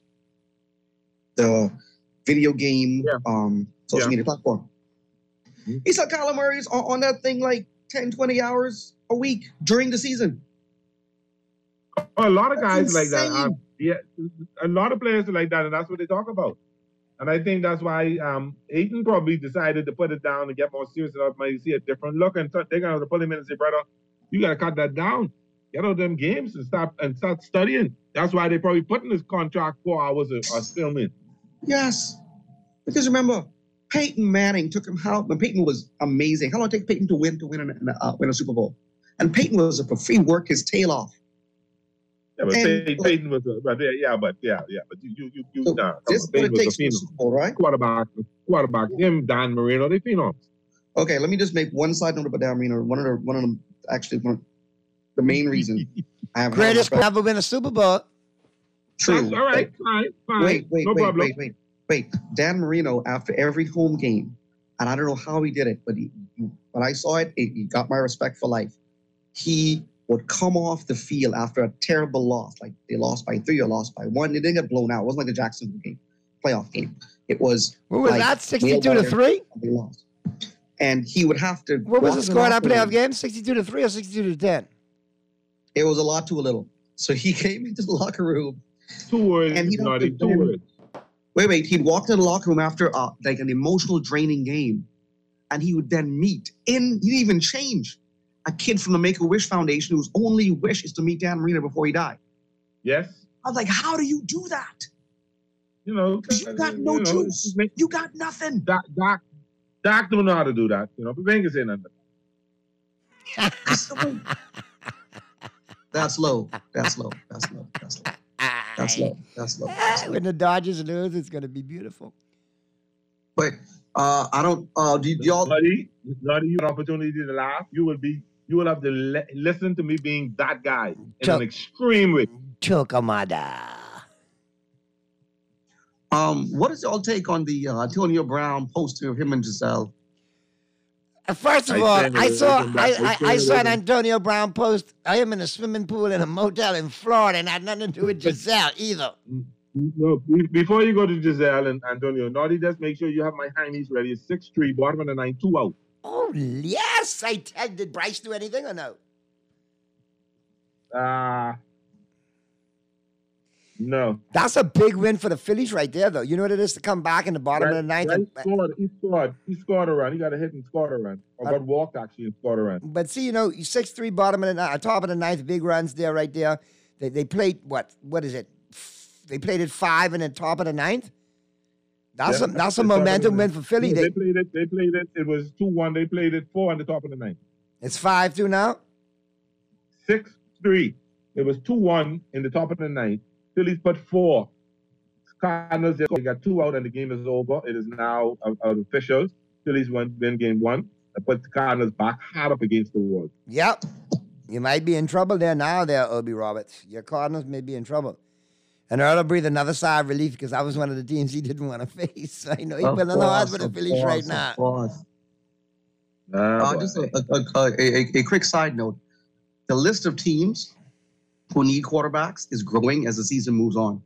Speaker 19: the video game um, social
Speaker 18: Yeah.
Speaker 19: media platform. He said Kyler Murray's on, on that thing like ten, twenty hours a week during the season.
Speaker 18: Oh, a lot of guys
Speaker 19: That's
Speaker 18: like that.
Speaker 19: insane.
Speaker 18: Um, yeah, a lot of players are like that, and that's what they talk about. And I think that's why um, Aiton probably decided to put it down and get more serious about it. Might see a different look, and so they're gonna have to pull him in and say, "Brother, you gotta cut that down. Get out of them games and stop and start studying." That's why they probably putting this contract four hours of, of filming.
Speaker 19: Yes, because remember, Peyton Manning took him out, and Peyton was amazing. How long did it take Peyton to win to win a, uh, win a Super Bowl? And Peyton was a free work his tail off.
Speaker 18: Yeah, but
Speaker 19: And,
Speaker 18: Peyton,
Speaker 19: like-
Speaker 18: Peyton was a, but yeah, yeah, but yeah, yeah, but you, you, you, you
Speaker 19: So,
Speaker 18: nah, come
Speaker 19: this
Speaker 18: on,
Speaker 19: is what
Speaker 18: Peyton
Speaker 19: it
Speaker 18: was a
Speaker 19: takes for the
Speaker 18: phenom.
Speaker 19: Super Bowl, right?
Speaker 18: Quarterback, quarterback, him, Dan Marino, they phenoms.
Speaker 19: Okay, let me just make one side note about Dan Marino. One of the one of them actually one of the main reason I have
Speaker 5: Greatest
Speaker 19: no respect-
Speaker 5: ever win a Super Bowl.
Speaker 19: True.
Speaker 18: That's all right,
Speaker 19: but-
Speaker 18: fine, fine,
Speaker 19: Wait, wait,
Speaker 18: no
Speaker 19: wait,
Speaker 18: problem.
Speaker 19: wait, wait, wait. Dan Marino, after every home game, and I don't know how he did it, but he, when I saw it, it, he got my respect for life. He would come off the field after a terrible loss, like they lost by three or lost by one. They didn't get blown out. It wasn't like the Jacksonville game, playoff game. It was.
Speaker 5: What was
Speaker 19: like
Speaker 5: that, sixty-two to
Speaker 19: nail-biter,
Speaker 5: three?
Speaker 19: and They lost. And he would have to.
Speaker 5: What was
Speaker 19: walk
Speaker 5: the
Speaker 19: in
Speaker 5: score in that
Speaker 19: locker
Speaker 5: playoff
Speaker 19: room.
Speaker 5: game? sixty-two to three or sixty-two to ten?
Speaker 19: It was a lot too a little. So he came into the locker room.
Speaker 18: Two words,
Speaker 19: And he'd have
Speaker 18: naughty,
Speaker 19: to
Speaker 18: two
Speaker 19: then-
Speaker 18: words.
Speaker 19: Wait, wait. He'd walk to the locker room after uh, like an emotional, draining game, and he would then meet in. He didn't even change. A kid from the Make a Wish Foundation whose only wish is to meet Dan Marino before he died.
Speaker 18: Yes,
Speaker 19: I was like, how do you do that?
Speaker 18: you know,
Speaker 19: You got no
Speaker 18: you know,
Speaker 19: juice. You got nothing.
Speaker 18: Doc, Doc, Doc don't know how to do that. You know, but we ain't gonna say nothing.
Speaker 19: That's low. That's low. That's low. That's low. That's low. That's low.
Speaker 5: Ah, when the Dodgers lose, it's going to be beautiful.
Speaker 19: But uh, I don't. Uh, do, do y'all?
Speaker 18: Naughty, naughty, you have an opportunity to laugh. You will be. You will have to le- listen to me being that guy in
Speaker 5: Chuck.
Speaker 18: an extreme way.
Speaker 5: Chokamada.
Speaker 19: Um, what is y'all take on the uh, Antonio Brown posting of him and Giselle?
Speaker 5: Uh, First of
Speaker 18: I
Speaker 5: all,
Speaker 18: stand
Speaker 5: I
Speaker 18: with
Speaker 5: saw
Speaker 18: him.
Speaker 5: I,
Speaker 18: I
Speaker 5: I,
Speaker 18: stand
Speaker 5: I
Speaker 18: with
Speaker 5: saw an
Speaker 18: him.
Speaker 5: Antonio Brown post. I am in a swimming pool in a motel in Florida, and had nothing to do with Giselle either.
Speaker 18: No, be- before you go to Giselle and Antonio, naughty, just make sure you have my Heine's ready. It's six three, bottom of the nine, two out.
Speaker 5: Oh yes, I tell. Did Bryce do anything or no?
Speaker 18: Uh no.
Speaker 5: That's a big win for the Phillies right there, though. You know what it is to come back in the bottom
Speaker 18: Right,
Speaker 5: of the ninth.
Speaker 18: right,
Speaker 5: and-
Speaker 18: scored, he scored. He scored a run. He got a hit and scored a run. Or got walked actually and scored a run.
Speaker 5: But see, you know, six three bottom of the ninth, top of the ninth, big runs there, right there. They they played what? What is it? They played it five and then top of the ninth. That's
Speaker 18: Yeah,
Speaker 5: a that's a
Speaker 18: the top of
Speaker 5: momentum
Speaker 18: the
Speaker 5: win
Speaker 18: ninth.
Speaker 5: for Philly.
Speaker 18: Yeah,
Speaker 5: They,
Speaker 18: they played it. They played it. It was two one. They played it four on the top of the ninth.
Speaker 5: it's five two now.
Speaker 18: Six three. It was two one in the top of the ninth. Phillies put four. Cardinals they got two out and the game is over. It is now out, out official. Phillies won win game one. I put the Cardinals back hard up against the wall.
Speaker 5: Yep. You might be in trouble there now, there, Obi Roberts. Your Cardinals may be in trouble. And Earl breathe another sigh of relief because I was one of the teams he didn't want to face. I know he's
Speaker 19: Of
Speaker 5: putting on the hard
Speaker 19: course,
Speaker 5: with the
Speaker 19: of
Speaker 5: Phillies right
Speaker 19: course,
Speaker 5: now.
Speaker 19: of course.
Speaker 18: Ah,
Speaker 19: Uh, just a, a, a, a, a quick side note. The list of teams who need quarterbacks is growing as the season moves on.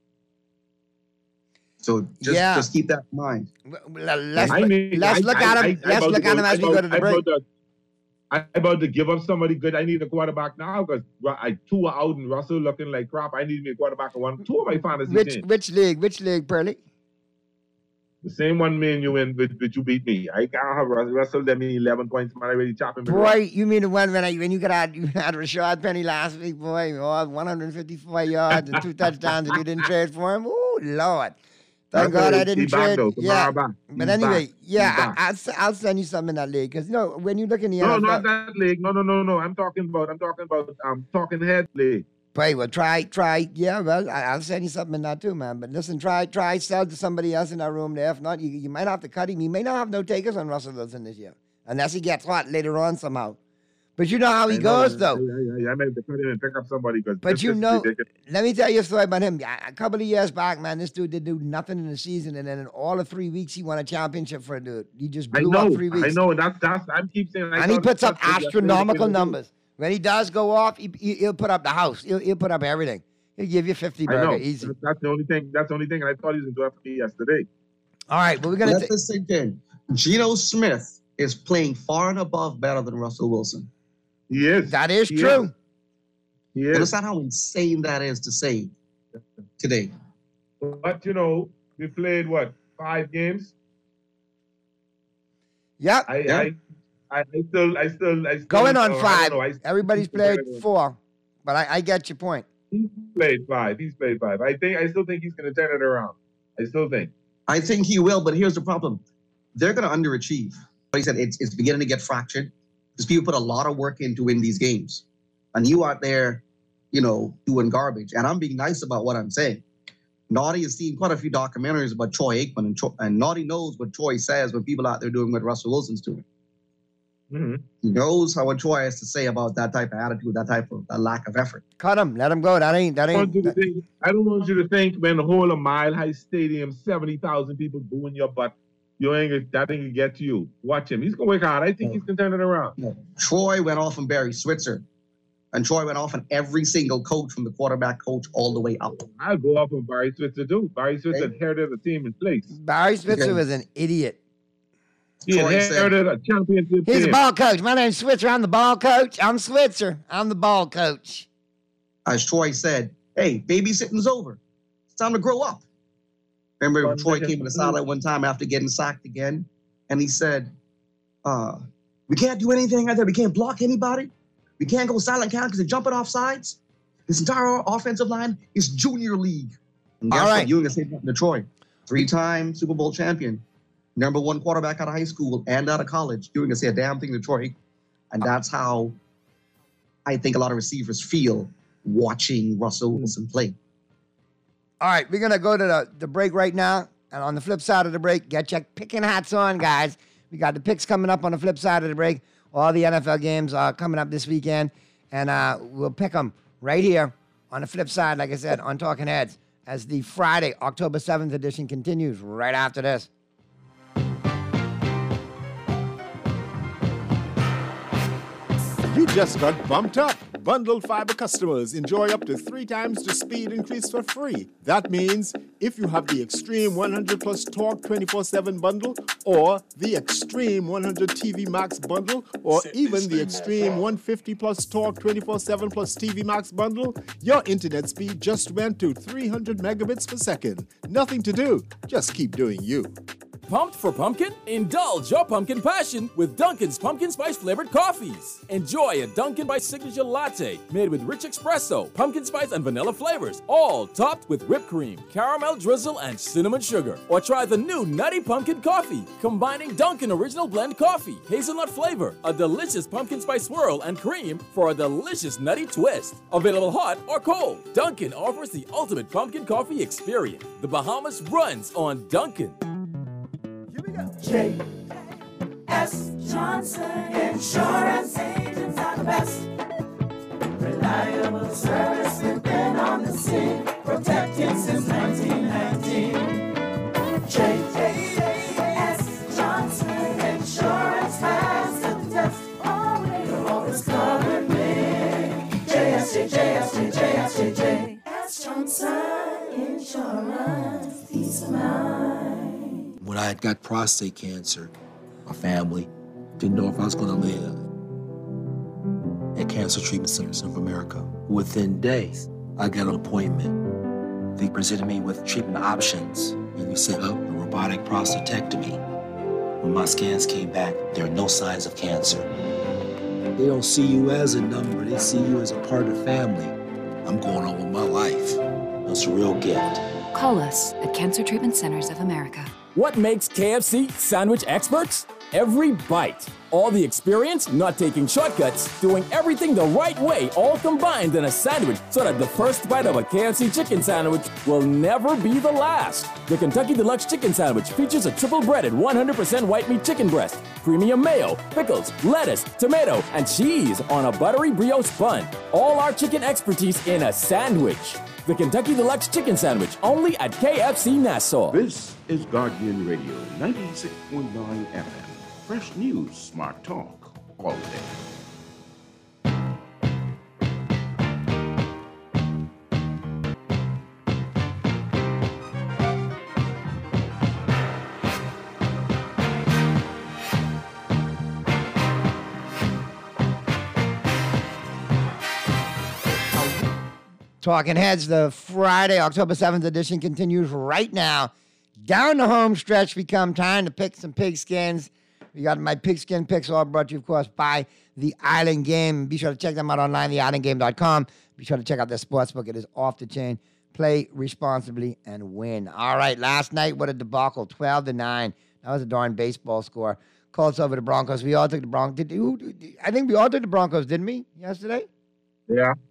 Speaker 19: So just,
Speaker 5: Yeah.
Speaker 19: just keep that in mind.
Speaker 5: Let's,
Speaker 18: I mean,
Speaker 5: let's
Speaker 18: I-
Speaker 5: look
Speaker 18: I-
Speaker 5: at
Speaker 18: I-
Speaker 5: him.
Speaker 18: I
Speaker 5: Let's
Speaker 18: about
Speaker 5: look
Speaker 18: to
Speaker 5: at
Speaker 18: go-
Speaker 5: him as we
Speaker 18: I
Speaker 5: go to the
Speaker 18: about- I
Speaker 5: break.
Speaker 18: about to- I'm about to give up somebody good. I need a quarterback now because I two are out and Russell looking like crap. I need me a quarterback. I want two of my fantasy
Speaker 5: Which
Speaker 18: teams.
Speaker 5: which league? Which league, Pearly?
Speaker 18: The same one me and you in, which, which you beat me. I can't have Russell. Russell them me eleven points. Man, I already chopping.
Speaker 5: Boy, you mean the one when I when you got out, you had Rashad Penny last week, boy, oh, one hundred fifty-four yards and two touchdowns, and you didn't trade for him. Oh Lord, thank God I didn't
Speaker 18: He's back,
Speaker 5: trade.
Speaker 18: though.
Speaker 5: Yeah,
Speaker 18: Tomorrow back.
Speaker 5: but
Speaker 18: He's
Speaker 5: anyway,
Speaker 18: back.
Speaker 5: yeah,
Speaker 18: He's back.
Speaker 5: I, I'll s- I'll send you something in that league because you know when you look in the
Speaker 18: No,
Speaker 5: N F L,
Speaker 18: not that league. No, no, no, no. I'm talking about. I'm talking about. I'm talking head league.
Speaker 5: boy, well try try yeah, well I, I'll send you something in that too, man. But listen, try try sell to somebody else in that room there. If not, you you might have to cut him. You may not have no takers on Russell Wilson this year unless he gets hot later on somehow. But you know how he
Speaker 18: I know,
Speaker 5: goes
Speaker 18: I-
Speaker 5: though.
Speaker 18: I, I, I might have to cut in and pick up somebody because.
Speaker 5: But you know, let me tell you a story about him. A a couple of years back, man, this dude did do nothing in the season, and then in all of three weeks, he won a championship for a dude. He just
Speaker 18: I
Speaker 5: blew
Speaker 18: know.
Speaker 5: up three weeks.
Speaker 18: I know. and That's that's. I keep saying. I
Speaker 5: And he
Speaker 18: thought
Speaker 5: puts up
Speaker 18: that's what- that's what
Speaker 5: astronomical
Speaker 18: they do.
Speaker 5: numbers. When he does go off, he, he, he'll put up the house. He'll, he'll put up everything. He'll give you fifty
Speaker 18: I know.
Speaker 5: burger, easy.
Speaker 18: That's, that's the only thing. That's the only thing. And I thought he was going to do it for me yesterday.
Speaker 5: All right, but we're gonna.
Speaker 19: Let
Speaker 5: ta-
Speaker 19: this sink in. Geno Smith is playing far and above better than Russell Wilson.
Speaker 18: He is.
Speaker 5: That is
Speaker 18: He
Speaker 5: true.
Speaker 18: is. He is.
Speaker 19: Understand how insane that is to say today.
Speaker 18: But you know, we played what five games.
Speaker 5: Yep.
Speaker 18: I,
Speaker 19: Yeah.
Speaker 18: I, I, I still, I still, I still
Speaker 5: Going on
Speaker 18: uh, I
Speaker 5: five.
Speaker 18: don't know, I-
Speaker 5: Everybody's played four, but I, I get your point.
Speaker 18: He's played five. He's played five. I think. I still think he's going to turn it around. I still think.
Speaker 19: I think he will, but here's the problem. They're going to underachieve. Like I said, it's, it's beginning to get fractured because people put a lot of work in to win these games. And you out there, you know, doing garbage. And I'm being nice about what I'm saying. Naughty has seen quite a few documentaries about Troy Aikman, and, Troy, and Naughty knows what Troy says when people out there doing what Russell Wilson's doing.
Speaker 18: Mm-hmm.
Speaker 19: He knows how what Troy has to say about that type of attitude, that type of that lack of effort.
Speaker 5: Cut him. Let him go. That ain't, that
Speaker 18: I, want
Speaker 5: ain't.
Speaker 18: you to
Speaker 5: That,
Speaker 18: think, I don't want you to think, man, the whole of Mile High Stadium, seventy thousand people booing your butt. You ain't, that ain't gonna get to you. Watch him. He's gonna work hard. I think he's gonna turn it around.
Speaker 19: No. Troy went off on Barry Switzer. And Troy went off on every single coach from the quarterback coach all the way up.
Speaker 18: I'll go off on Barry Switzer too. Barry Switzer okay. inherited a team in place.
Speaker 5: Barry Switzer okay. was an idiot.
Speaker 18: He Troy inherited said, a championship
Speaker 5: He's
Speaker 18: team.
Speaker 5: a ball coach. My name's Switzer. I'm the ball coach. I'm Switzer. I'm the ball coach.
Speaker 19: As Troy said, hey, babysitting's over. It's time to grow up. Remember when Troy came to the sideline one time after getting sacked again? And he said, uh, we can't do anything out there. We can't block anybody. We can't go silent count because they're jumping off sides. This entire offensive line is junior league. And guess
Speaker 5: All right.
Speaker 19: what? You and the same Detroit. Three-time Super Bowl champion. Number one quarterback out of high school and out of college. You ain't gonna say a damn thing, Detroit. And that's how I think a lot of receivers feel watching Russell Wilson play.
Speaker 5: All right, we're going to go to the, the break right now. And on the flip side of the break, get your picking hats on, guys. We got the picks coming up on the flip side of the break. All the N F L games are coming up this weekend. And uh, we'll pick them right here on the flip side, like I said, on Talking Heads, as the Friday, October seventh edition continues right after this.
Speaker 20: You just got bumped up. Bundled fiber customers enjoy up to three times the speed increase for free. That means if you have the Extreme one hundred plus Torque twenty-four seven bundle, or the Extreme one hundred T V Max bundle, or even the Extreme one fifty plus Torque twenty-four seven plus T V Max bundle, your internet speed just went to three hundred megabits per second. Nothing to do. Just keep doing you.
Speaker 7: Pumped for pumpkin? Indulge your pumpkin passion with Dunkin's pumpkin spice flavored coffees. Enjoy a Dunkin' by Signature latte made with rich espresso, pumpkin spice, and vanilla flavors, all topped with whipped cream, caramel drizzle, and cinnamon sugar. Or try the new Nutty Pumpkin Coffee, combining Dunkin' Original Blend coffee, hazelnut flavor, a delicious pumpkin spice swirl, and cream for a delicious nutty twist. Available hot or cold, Dunkin' offers the ultimate pumpkin coffee experience. The Bahamas runs on Dunkin'.
Speaker 16: J S Johnson Insurance agents are the best. Reliable service, we've been on the scene, protecting since nineteen nineteen. J S Johnson Insurance has the test. Always, you're always covered me. J S J, J S J, J S J, J S Johnson Insurance, peace of mind.
Speaker 9: When I got prostate cancer, my family didn't know if I was going to live. At Cancer Treatment Centers of America, within days, I got an appointment. They presented me with treatment options, and we set up a robotic prostatectomy. When my scans came back, there are no signs of cancer. They don't see you as a number, they see you as a part of the family. I'm going on with my life. It's a real gift.
Speaker 10: Call us at Cancer Treatment Centers of America.
Speaker 7: What makes K F C sandwich experts? Every bite. All the experience, not taking shortcuts, doing everything the right way, all combined in a sandwich so that the first bite of a K F C chicken sandwich will never be the last. The Kentucky Deluxe Chicken Sandwich features a triple-breaded one hundred percent white meat chicken breast, premium mayo, pickles, lettuce, tomato, and cheese on a buttery brioche bun. All our chicken expertise in a sandwich. The Kentucky Deluxe Chicken Sandwich, only at K F C Nassau.
Speaker 17: This is Guardian Radio, ninety-six point nine F M. Fresh news, smart talk, all day.
Speaker 5: Talking Heads, the Friday, October seventh edition continues right now. Down the home stretch, we come time to pick some pigskins. We got my pigskin picks, all brought to you, of course, by The Island Game. Be sure to check them out online, the island game dot com. Be sure to check out their sportsbook. It is off the chain. Play responsibly and win. All right, last night, what a debacle, twelve to nine. That was a darn baseball score. Colts over the Broncos. We all took the Broncos. Did, who, I think we all took the Broncos, didn't we, yesterday?
Speaker 18: Yeah.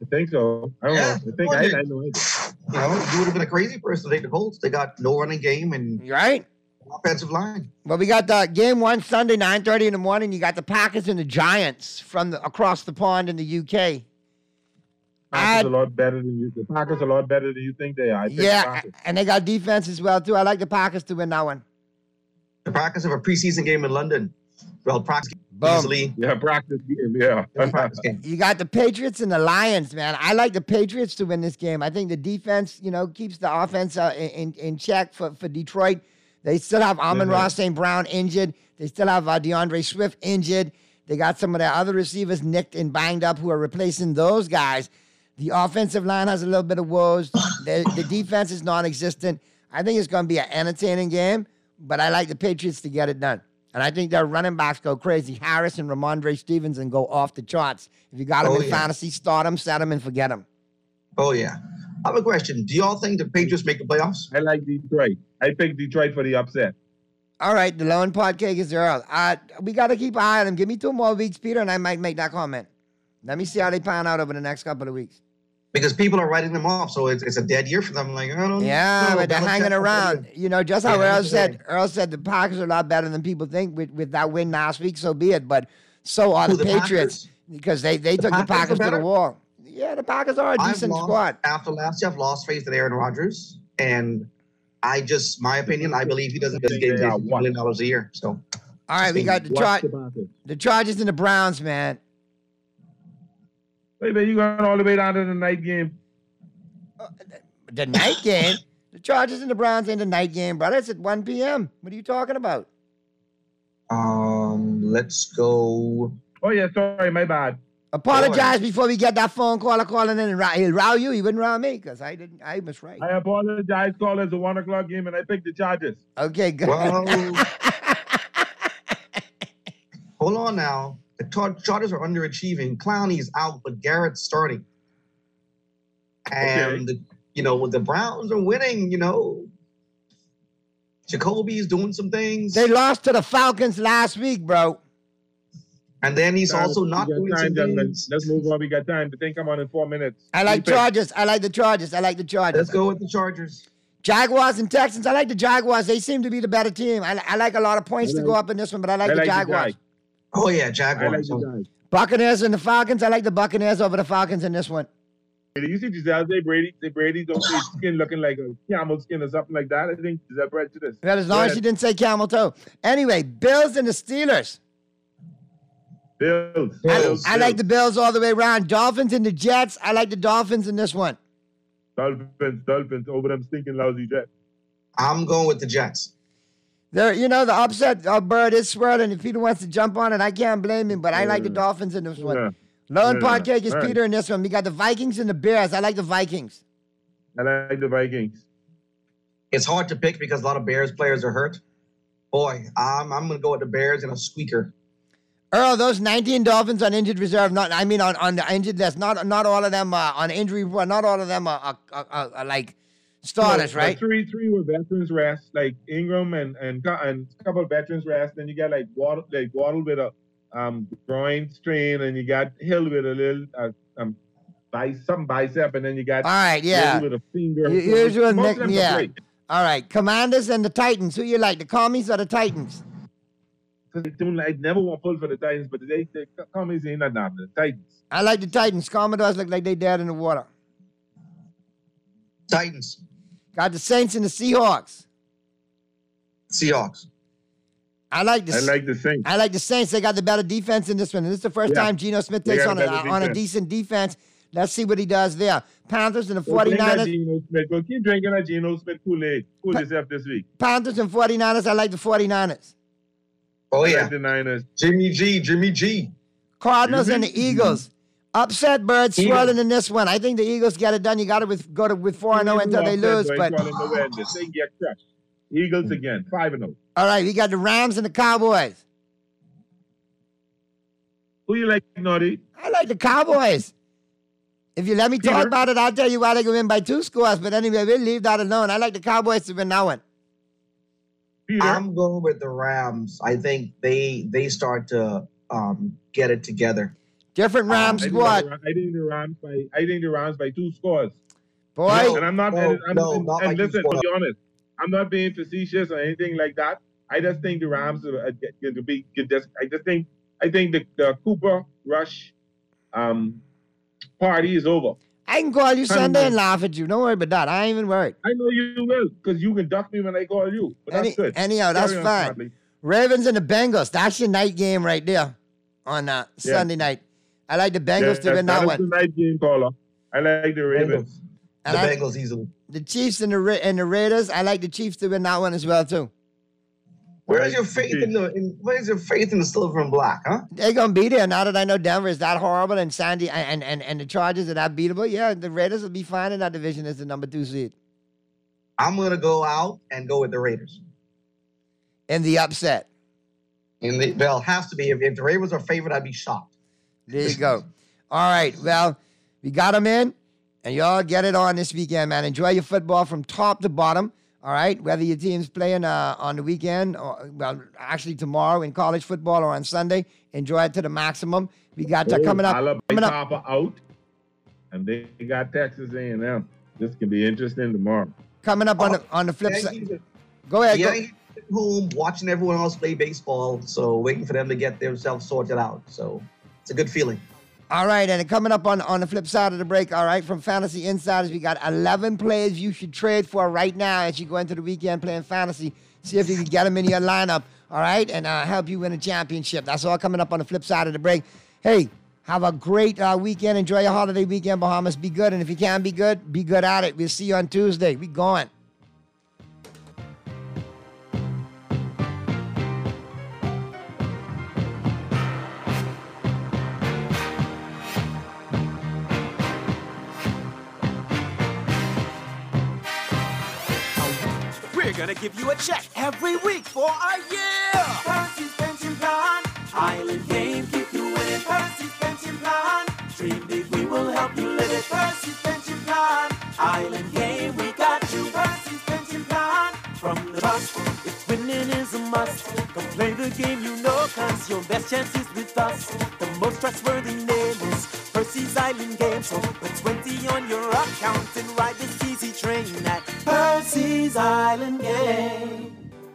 Speaker 18: I think so. I don't
Speaker 19: Yeah.
Speaker 18: know. I think I, I know it.
Speaker 19: You know, you would have been a crazy person to take the Colts. They got no running game and
Speaker 5: right
Speaker 19: offensive line.
Speaker 5: Well, we got the game one Sunday, nine thirty in the morning. You got the Packers and the Giants from the, across the pond in the U K.
Speaker 18: Packers a lot better than you. The Packers a lot better than you think they are. I think the
Speaker 5: Yeah,
Speaker 18: Packers.
Speaker 5: and they got defense as well, too. I like the Packers to win that one.
Speaker 19: The Packers have a preseason game in London. Well, practice
Speaker 5: Boom.
Speaker 19: easily.
Speaker 18: Yeah, practice game. Yeah.
Speaker 19: practice game.
Speaker 5: You got the Patriots and the Lions, man. I like the Patriots to win this game. I think the defense, you know, keeps the offense uh, in, in check for, for Detroit. They still have Amon
Speaker 18: Mhm.
Speaker 5: Ross Saint Brown injured. They still have uh, DeAndre Swift injured. They got some of their other receivers nicked and banged up who are replacing those guys. The offensive line has a little bit of woes. The, the defense is non-existent. I think it's going to be an entertaining game, but I like the Patriots to get it done. And I think their running backs go crazy. Harris and Ramondre Stevenson go off the charts. If you got them
Speaker 19: Oh,
Speaker 5: in
Speaker 19: yeah.
Speaker 5: fantasy, start them, set them, and forget them.
Speaker 19: Oh, yeah. I have a question. Do y'all think the Patriots make the playoffs?
Speaker 18: I like Detroit. I picked Detroit for the upset.
Speaker 5: All right, the lone pod cake is Earl. Uh, we got to keep an eye on them. Give me two more weeks, Peter, and I might make that comment. Let me see how they pan out over the next couple of weeks.
Speaker 19: Because people are writing them off, so it's, it's a dead year for them. Like, I don't
Speaker 5: Yeah,
Speaker 19: know.
Speaker 5: but they're
Speaker 19: Belichick-
Speaker 5: hanging around. You know, just how
Speaker 19: Yeah,
Speaker 5: Earl
Speaker 19: that's
Speaker 5: said,
Speaker 19: right.
Speaker 5: Earl said the Packers are a lot better than people think with, with that win last week, so be it. But so are
Speaker 19: Who,
Speaker 5: the,
Speaker 19: the
Speaker 5: Patriots because they, they took the
Speaker 19: Packers are
Speaker 5: Packers to the
Speaker 19: better?
Speaker 5: wall. Yeah, the Packers are a
Speaker 19: I've
Speaker 5: decent
Speaker 19: lost-
Speaker 5: squad.
Speaker 19: After last year, I've lost faith in Aaron Rodgers. And I just, my opinion, I believe he doesn't get
Speaker 18: think
Speaker 19: game
Speaker 18: they are
Speaker 19: a million dollars a year. So,
Speaker 5: All right, we got the,
Speaker 18: Watch
Speaker 5: char-
Speaker 18: the Packers.
Speaker 5: the Chargers and the Browns, man.
Speaker 18: Wait, man, you going all the way down to the night game.
Speaker 5: The night game? The Chargers and the Browns ain't the night game, brother. It's at one p.m. What are you talking about?
Speaker 19: um, let's go.
Speaker 18: Oh, yeah, sorry, my bad.
Speaker 5: Apologize before we get that phone caller calling in and row, he'll row you. He wouldn't row me because I didn't. I was right.
Speaker 18: I apologize, callers. A one o'clock game, and I picked the Chargers.
Speaker 5: Okay, good.
Speaker 19: Well, hold on now. The Char- Chargers are underachieving. Clowney's out, but Garrett's starting. And, you know, the Browns are winning, you know. Jacoby's doing some things.
Speaker 5: They lost to the Falcons last week, bro.
Speaker 19: And then he's
Speaker 18: Time-
Speaker 19: also not
Speaker 18: we got
Speaker 19: doing
Speaker 18: time,
Speaker 19: some
Speaker 18: gentlemen.
Speaker 19: things.
Speaker 18: Let's move on. We got time. I think I'm on in four minutes.
Speaker 5: I like
Speaker 18: Keep it.
Speaker 5: Chargers. I like the Chargers. I like the Chargers.
Speaker 19: Let's go with the Chargers.
Speaker 5: Jaguars and Texans. I like the Jaguars. They seem to be the better team. I, I like a lot of points
Speaker 18: I
Speaker 5: to
Speaker 18: like-
Speaker 5: go up in this one, but I like
Speaker 18: I
Speaker 5: the
Speaker 18: like the
Speaker 5: Jaguars.
Speaker 18: Jags.
Speaker 19: Oh, yeah,
Speaker 18: I like
Speaker 19: Jaguars.
Speaker 18: the Giants.
Speaker 5: Buccaneers and the Falcons. I like the Buccaneers over the Falcons in this one.
Speaker 18: You see Giselle say Brady, say Brady don't see his skin looking like a camel skin or something like that. I think is that prejudice.
Speaker 5: Well, as long as
Speaker 18: Go
Speaker 5: she
Speaker 18: ahead.
Speaker 5: didn't say camel toe. Anyway, Bills and the Steelers.
Speaker 18: Bills.
Speaker 5: I,
Speaker 18: Bills.
Speaker 5: I like the Bills all the way around. Dolphins and the Jets. I like the Dolphins in this one.
Speaker 18: Dolphins. Dolphins over them stinking lousy Jets.
Speaker 19: I'm going with the Jets.
Speaker 5: There, you know, the upset uh, bird is swirling. If Peter wants to jump on it, I can't blame him. But I like the
Speaker 18: Yeah.
Speaker 5: Dolphins in this one.
Speaker 18: Yeah.
Speaker 5: Lone
Speaker 18: Yeah.
Speaker 5: Podcast is
Speaker 18: All right.
Speaker 5: Peter in this one. We got the Vikings and the Bears. I like the Vikings.
Speaker 18: I like the Vikings.
Speaker 19: It's hard to pick because a lot of Bears players are hurt. Boy, I'm, I'm going to go with the Bears and a squeaker.
Speaker 5: Earl, those nineteen Dolphins on injured reserve. Not, I mean, on, on the injured list. Not, not all of them uh, on injury report. Not all of them are, are, are, are, are like starters,
Speaker 18: No,
Speaker 5: right?
Speaker 18: Three, three were veterans rest, like Ingram and and and a couple of veterans rest. Then you got like Waddle, like Waddle with a um groin strain, and you got Hill with a little uh, um bicep, some bicep, and then you got
Speaker 5: All right, yeah.
Speaker 18: Hill with a finger.
Speaker 5: U- Usual
Speaker 18: Most
Speaker 5: Nick,
Speaker 18: of them are
Speaker 5: yeah.
Speaker 18: great.
Speaker 5: All right, Commanders and the Titans. Who you like, the Commies or the Titans?
Speaker 18: I don't like, never want to pull for the Titans, but they they come easy in that now. The Titans.
Speaker 5: I like the Titans. Commodores look like they dead in the water.
Speaker 19: Titans.
Speaker 5: Got the Saints and the Seahawks.
Speaker 19: Seahawks.
Speaker 5: I like the
Speaker 18: I like the Saints.
Speaker 5: I like the Saints. They got the better defense in this one. And this is the first
Speaker 18: Yeah.
Speaker 5: time Geno Smith
Speaker 18: They
Speaker 5: takes
Speaker 18: got
Speaker 5: on
Speaker 18: a
Speaker 5: a,
Speaker 18: better
Speaker 5: on a
Speaker 18: defense.
Speaker 5: decent defense. Let's see what he does there. Panthers and the
Speaker 18: Go drink that
Speaker 5: 49ers.
Speaker 18: Geno Smith. Go keep drinking that Geno Smith Kool-Aid. Cool yourself this week.
Speaker 5: Panthers and 49ers. I like the 49ers.
Speaker 19: Oh,
Speaker 18: I
Speaker 19: yeah.
Speaker 18: like the Niners.
Speaker 19: Jimmy G, Jimmy G.
Speaker 5: Cardinals and the
Speaker 18: Mhm.
Speaker 5: Eagles. Upset bird
Speaker 19: Eagles.
Speaker 5: swirling in this one. I think the Eagles get it done. You got to with, go to with four and zero until they lose. But
Speaker 18: They get crushed. Eagles again, five and zero.
Speaker 5: all right, we got the Rams and the Cowboys.
Speaker 18: Who you like, Naughty?
Speaker 5: I like the Cowboys. If you let me talk
Speaker 18: Peter?
Speaker 5: about it, I'll tell you why they can win by two scores. But anyway, we'll leave that alone. I like the Cowboys to win that one.
Speaker 18: Peter?
Speaker 19: I'm going with the Rams. I think they they start to um, get it together.
Speaker 5: Different Rams
Speaker 18: I think
Speaker 5: squad.
Speaker 18: the- I think the Rams by I think the Rams by two scores.
Speaker 5: Boy,
Speaker 18: and I'm not.
Speaker 19: no,
Speaker 18: and, I'm,
Speaker 19: no,
Speaker 18: and,
Speaker 19: not
Speaker 18: and
Speaker 19: by two
Speaker 18: listen, to
Speaker 19: scores.
Speaker 18: be honest, I'm not being facetious or anything like that. I just think the Rams are going to be. Just, I just think. I think the, the Cooper Rush um, party is over.
Speaker 5: I can call you
Speaker 18: Honey,
Speaker 5: Sunday and laugh at you. Don't worry about that. I ain't even worried.
Speaker 18: I know you will, because you can duck me when I call you. But
Speaker 5: Any,
Speaker 18: that's good.
Speaker 5: anyhow, that's
Speaker 18: Carry on,
Speaker 5: fine.
Speaker 18: Bradley.
Speaker 5: Ravens and the Bengals. That's your night game right there on uh,
Speaker 18: Yeah.
Speaker 5: Sunday night. I like the Bengals to
Speaker 18: Yeah,
Speaker 5: win that
Speaker 18: is
Speaker 5: one.
Speaker 18: the night game caller. I like the Ravens.
Speaker 5: And
Speaker 19: the
Speaker 5: I-
Speaker 19: Bengals easily.
Speaker 5: The Chiefs and the Ra- and the Raiders. I like the Chiefs to win that one as well too.
Speaker 19: Where is your faith in the? In, where is your faith in the silver and black? Huh?
Speaker 5: They're gonna be there now that I know Denver is that horrible and Sandy and and and the Chargers are that beatable. Yeah, the Raiders will be fine in that division as the number two seed
Speaker 19: I'm gonna go out and go with the Raiders.
Speaker 5: in the upset.
Speaker 19: In the well, it has to be. If, if the Ravens are favored, I'd be shocked.
Speaker 5: There you go. All right. Well, we got them in, and y'all get it on this weekend, man. Enjoy your football from top to bottom. All right. Whether your team's playing uh, on the weekend, or well, actually tomorrow in college football or on Sunday, enjoy it to the maximum. We got that
Speaker 18: Oh,
Speaker 5: coming up.
Speaker 18: Alabama
Speaker 5: Coming up.
Speaker 18: Papa out, and they got Texas A and M. This can be interesting tomorrow.
Speaker 5: Coming up on the on the flip side. Go ahead.
Speaker 19: Yeah,
Speaker 5: Go.
Speaker 19: he's at home watching everyone else play baseball, so waiting for them to get themselves sorted out. So it's a good feeling.
Speaker 5: All right, and coming up on, on the flip side of the break, all right, from Fantasy Insiders, we got eleven players you should trade for right now as you go into the weekend playing fantasy. See if you can get them in your lineup, all right, and uh, help you win a championship. That's all coming up on the flip side of the break. Hey, have a great uh, weekend. Enjoy your holiday weekend, Bahamas. Be good, and if you can't be good, be good at it. We'll see you on Tuesday. We going.
Speaker 16: We're gonna give you a check every week for a year. Percy's Pension Plan, Island Game, keep you winning. Percy's Pension Plan, dream big, we will help you live it. Percy's Pension Plan, Island Game, we got you. Percy's Pension Plan, from the trust, if winning is a must. Come play the game, you know, cause your best chance is with us. The most trustworthy name is Percy's Island Game. So put twenty on your account and ride this easy train at Percy's Island Game.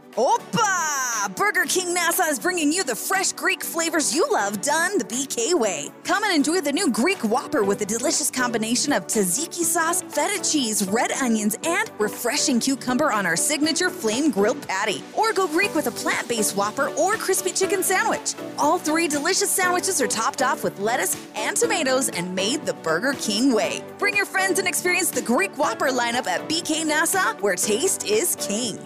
Speaker 21: Opa! Burger King Nassau is bringing you the fresh Greek flavors you love done the B K way. Come and enjoy the new Greek Whopper with a delicious combination of tzatziki sauce, feta cheese, red onions, and refreshing cucumber on our signature flame grilled patty. Or go Greek with a plant-based Whopper or crispy chicken sandwich. All three delicious sandwiches are topped off with lettuce and tomatoes and made the Burger King way. Bring your friends and experience the Greek Whopper lineup at B K Nassau, where taste is king.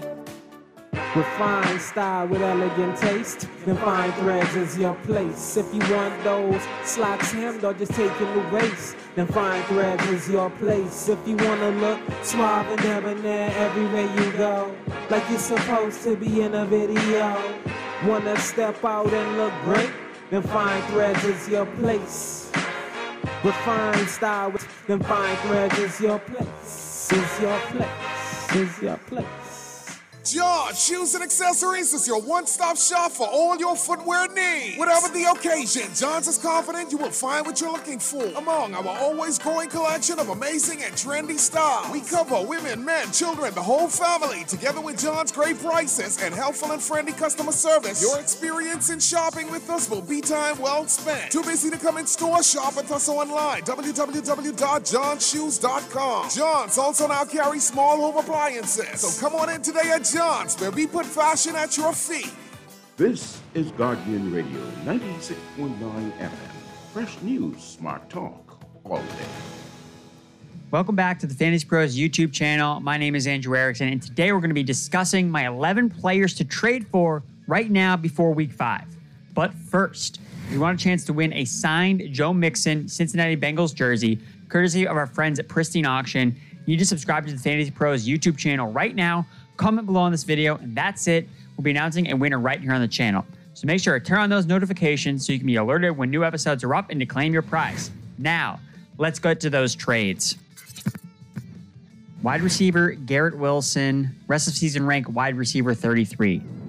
Speaker 8: Refined style with elegant taste, then fine threads is your place. If you want those slacks hemmed or just taking the waist, then fine threads is your place. If you wanna look suave and debonair everywhere you go, like you're supposed to be in a video, wanna step out and look great, then fine threads is your place. Refined style with then fine threads is your place, is your place, is your place.
Speaker 3: John Shoes and Accessories is your one-stop shop for all your footwear needs. Whatever the occasion, John's is confident you will find what you're looking for among our always growing collection of amazing and trendy styles. We cover women, men, children, the whole family. Together with John's great prices and helpful and friendly customer service, your experience in shopping with us will be time well spent. Too busy to come in store? Shop with us online, w w w dot john shoes dot com. John's also now carries small home appliances. So come on in today at John's, where we put fashion at your feet.
Speaker 17: This is Guardian Radio ninety-six point nine F M. Fresh news, smart talk, all day.
Speaker 22: Welcome back to the Fantasy Pros YouTube channel. My name is Andrew Erickson, and today we're going to be discussing my eleven players to trade for right now before week five. But first, if you want a chance to win a signed Joe Mixon Cincinnati Bengals jersey, courtesy of our friends at Pristine Auction, you need to subscribe to the Fantasy Pros YouTube channel right now. Comment below on this video, and that's it. We'll be announcing a winner right here on the channel. So make sure to turn on those notifications so you can be alerted when new episodes are up and to claim your prize. Now, let's get to those trades. Wide receiver Garrett Wilson, rest of season rank wide receiver thirty-three.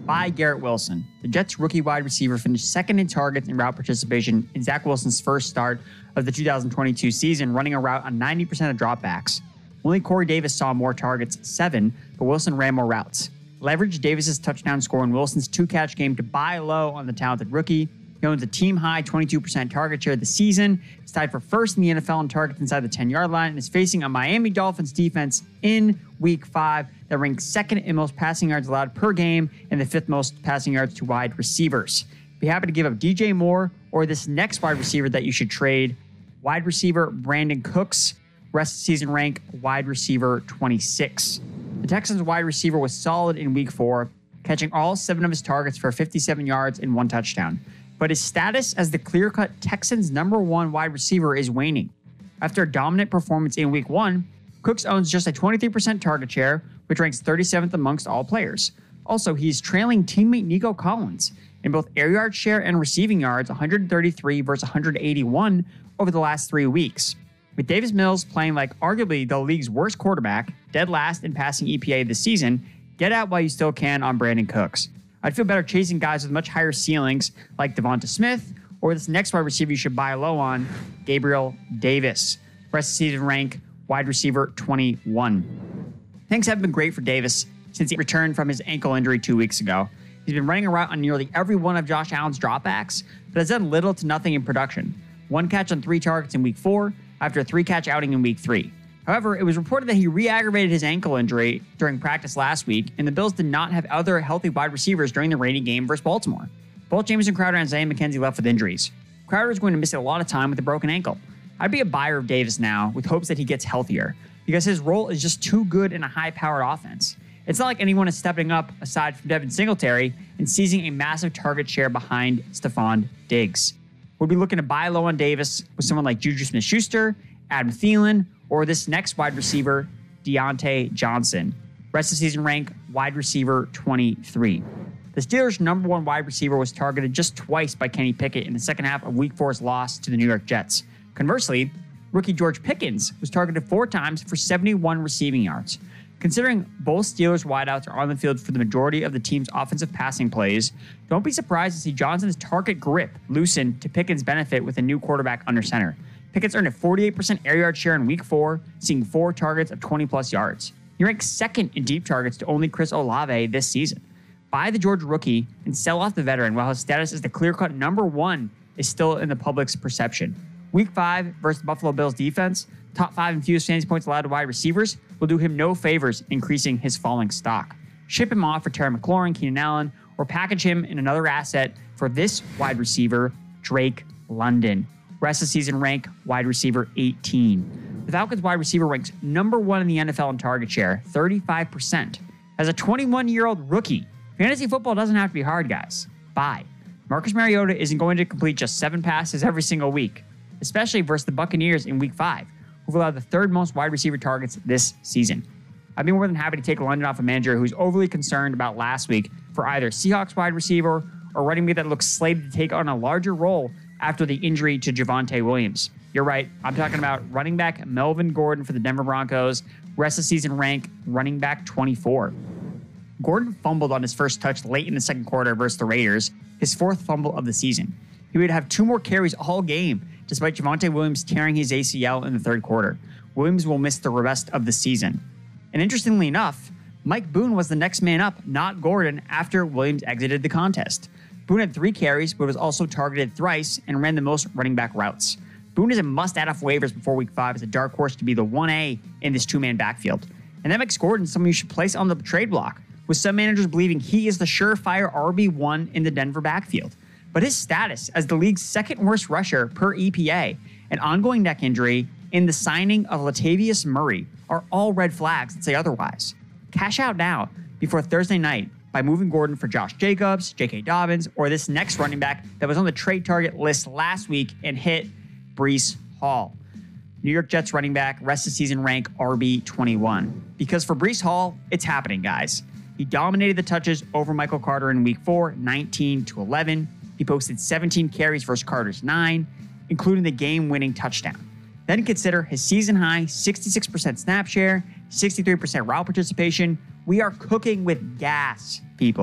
Speaker 22: by Garrett Wilson. The Jets rookie wide receiver finished second in targets and route participation in Zach Wilson's first start of the two thousand twenty-two season, running a route on ninety percent of dropbacks. Only Corey Davis saw more targets, seven, but Wilson ran more routes. Leveraged Davis's touchdown score in Wilson's two-catch game to buy low on the talented rookie. He owns a team-high twenty-two percent target share this season. He's tied for first in the N F L in targets inside the ten-yard line and is facing a Miami Dolphins defense in Week five that ranks second in most passing yards allowed per game and the fifth most passing yards to wide receivers. Be happy to give up D J Moore or this next wide receiver that you should trade, wide receiver Brandon Cooks, rest of season rank wide receiver twenty-six. The Texans wide receiver was solid in Week four, catching all seven of his targets for fifty-seven yards and one touchdown. But his status as the clear-cut Texans' number one wide receiver is waning. After a dominant performance in Week one, Cooks owns just a twenty-three percent target share, which ranks thirty-seventh amongst all players. Also, he's trailing teammate Nico Collins in both air yard share and receiving yards, one hundred thirty-three versus one hundred eighty-one over the last three weeks. With Davis Mills playing like arguably the league's worst quarterback, dead last in passing E P A this season, get out while you still can on Brandon Cooks. I'd feel better chasing guys with much higher ceilings like Devonta Smith, or this next wide receiver you should buy low on, Gabriel Davis. Rest of season rank, wide receiver twenty-one. Things haven't been great for Davis since he returned from his ankle injury two weeks ago. He's been running a route on nearly every one of Josh Allen's dropbacks, but has done little to nothing in production. One catch on three targets in Week four, after a three-catch outing in Week three. However, it was reported that he re-aggravated his ankle injury during practice last week, and the Bills did not have other healthy wide receivers during the rainy game versus Baltimore. Both Jameson Crowder and Isaiah McKenzie left with injuries. Crowder is going to miss a lot of time with a broken ankle. I'd be a buyer of Davis now with hopes that he gets healthier, because his role is just too good in a high-powered offense. It's not like anyone is stepping up aside from Devin Singletary and seizing a massive target share behind Stephon Diggs. We'll be looking to buy low on Davis with someone like Juju Smith-Schuster, Adam Thielen, or this next wide receiver, Deontay Johnson. Rest of season rank, wide receiver twenty-three. The Steelers' number one wide receiver was targeted just twice by Kenny Pickett in the second half of Week four's loss to the New York Jets. Conversely, rookie George Pickens was targeted four times for seventy-one receiving yards. Considering both Steelers wideouts are on the field for the majority of the team's offensive passing plays, don't be surprised to see Johnson's target grip loosen to Pickens' benefit with a new quarterback under center. Pickens earned a forty-eight percent air yard share in Week four, seeing four targets of twenty-plus yards. He ranks second in deep targets to only Chris Olave this season. Buy the Georgia rookie and sell off the veteran while his status as the clear-cut number one is still in the public's perception. Week five versus the Buffalo Bills defense, top five in fewest fantasy points allowed to wide receivers, will do him no favors increasing his falling stock. Ship him off for Terry McLaurin, Keenan Allen, or package him in another asset for this wide receiver, Drake London. Rest of season rank, wide receiver eighteen. The Falcons wide receiver ranks number one in the N F L in target share, thirty-five percent. As a twenty-one-year-old rookie, fantasy football doesn't have to be hard, guys. Buy. Marcus Mariota isn't going to complete just seven passes every single week, especially versus the Buccaneers in Week five, who've allowed the third most wide receiver targets this season. I'd be more than happy to take London off a manager who's overly concerned about last week for either Seahawks wide receiver or running back that looks slated to take on a larger role after the injury to Javonte Williams. You're right, I'm talking about running back Melvin Gordon for the Denver Broncos, rest of season rank, running back twenty-four. Gordon fumbled on his first touch late in the second quarter versus the Raiders, his fourth fumble of the season. He would have two more carries all game, despite Javonte Williams tearing his A C L in the third quarter. Williams will miss the rest of the season. And interestingly enough, Mike Boone was the next man up, not Gordon, after Williams exited the contest. Boone had three carries, but was also targeted thrice and ran the most running back routes. Boone is a must-add off waivers before Week five as a dark horse to be the one A in this two-man backfield. And that makes Gordon someone you should place on the trade block, with some managers believing he is the surefire R B one in the Denver backfield. But his status as the league's second worst rusher per E P A, an ongoing neck injury, and the signing of Latavius Murray are all red flags that say otherwise. Cash out now before Thursday night by moving Gordon for Josh Jacobs, J K. Dobbins, or this next running back that was on the trade target list last week and hit, Breece Hall. New York Jets running back, rest of season rank R B twenty-one. Because for Breece Hall, it's happening, guys. He dominated the touches over Michael Carter in Week four, nineteen to eleven. He posted seventeen carries versus Carter's nine, including the game-winning touchdown. Then consider his season-high sixty-six percent snap share, sixty-three percent route participation. We are cooking with gas, people.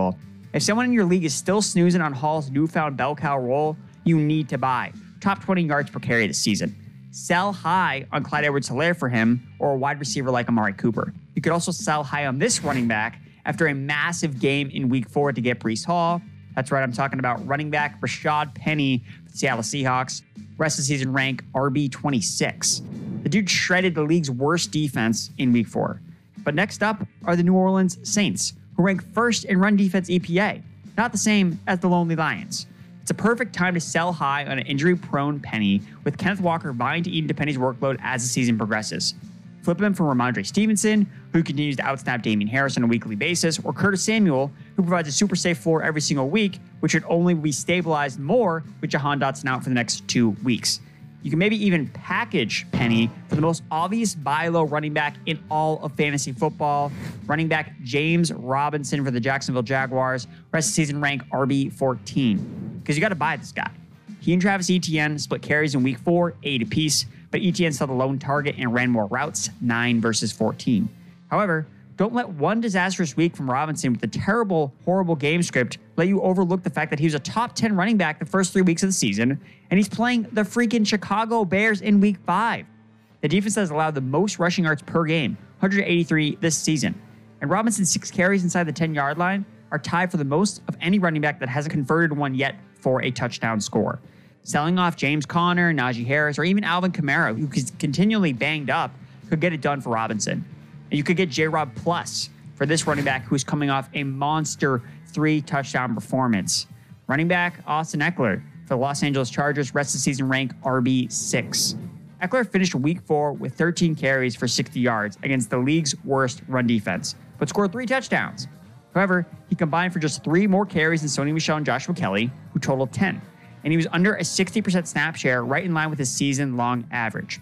Speaker 22: If someone in your league is still snoozing on Hall's newfound bell cow role, you need to buy. Top twenty yards per carry this season. Sell high on Clyde Edwards-Helaire for him or a wide receiver like Amari Cooper. You could also sell high on this running back after a massive game in week four to get Breece Hall. That's right, I'm talking about running back Rashad Penny for the Seattle Seahawks. Rest of the season rank R B twenty-six. The dude shredded the league's worst defense in week four. But next up are the New Orleans Saints, who rank first in run defense E P A, not the same as the Lonely Lions. It's a perfect time to sell high on an injury-prone Penny, with Kenneth Walker vying to eat into Penny's workload as the season progresses. Flip him for Ramondre Stevenson, who continues to outsnap Damian Harris on a weekly basis, or Curtis Samuel, who provides a super safe floor every single week, which should only be stabilized more with Jahan Dotson out for the next two weeks. You can maybe even package Penny for the most obvious buy low running back in all of fantasy football. Running back James Robinson for the Jacksonville Jaguars. Rest of the season rank R B fourteen. Because you got to buy this guy. He and Travis Etienne split carries in week four, eight apiece, but Etienne saw the lone target and ran more routes, nine versus fourteen. However, don't let one disastrous week from Robinson with a terrible, horrible game script let you overlook the fact that he was a top ten running back the first three weeks of the season, and he's playing the freaking Chicago Bears in week five. The defense has allowed the most rushing yards per game, one hundred eighty-three this season, and Robinson's six carries inside the ten-yard line are tied for the most of any running back that hasn't converted one yet for a touchdown score. Selling off James Conner, Najee Harris, or even Alvin Kamara, who is continually banged up, could get it done for Robinson. And you could get J-Rob Plus for this running back who's coming off a monster three-touchdown performance. Running back Austin Eckler for the Los Angeles Chargers, rest of the season rank R B six. Eckler finished week four with thirteen carries for sixty yards against the league's worst run defense, but scored three touchdowns. However, he combined for just three more carries than Sony Michel and Joshua Kelly, who totaled ten. And he was under a sixty percent snap share, right in line with his season-long average.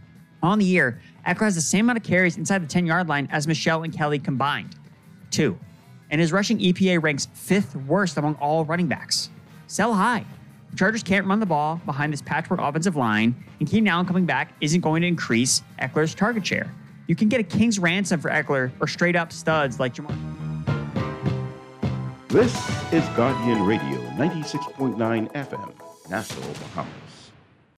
Speaker 22: On the year, Eckler has the same amount of carries inside the ten-yard line as Michel and Kelly combined, two. And his rushing E P A ranks fifth worst among all running backs. Sell high. The Chargers can't run the ball behind this patchwork offensive line, and Keenan Allen coming back isn't going to increase Eckler's target share. You can get a king's ransom for Eckler or straight-up studs like Jamar.
Speaker 17: This is Guardian Radio, ninety-six point nine F M, Nassau, Bahamas.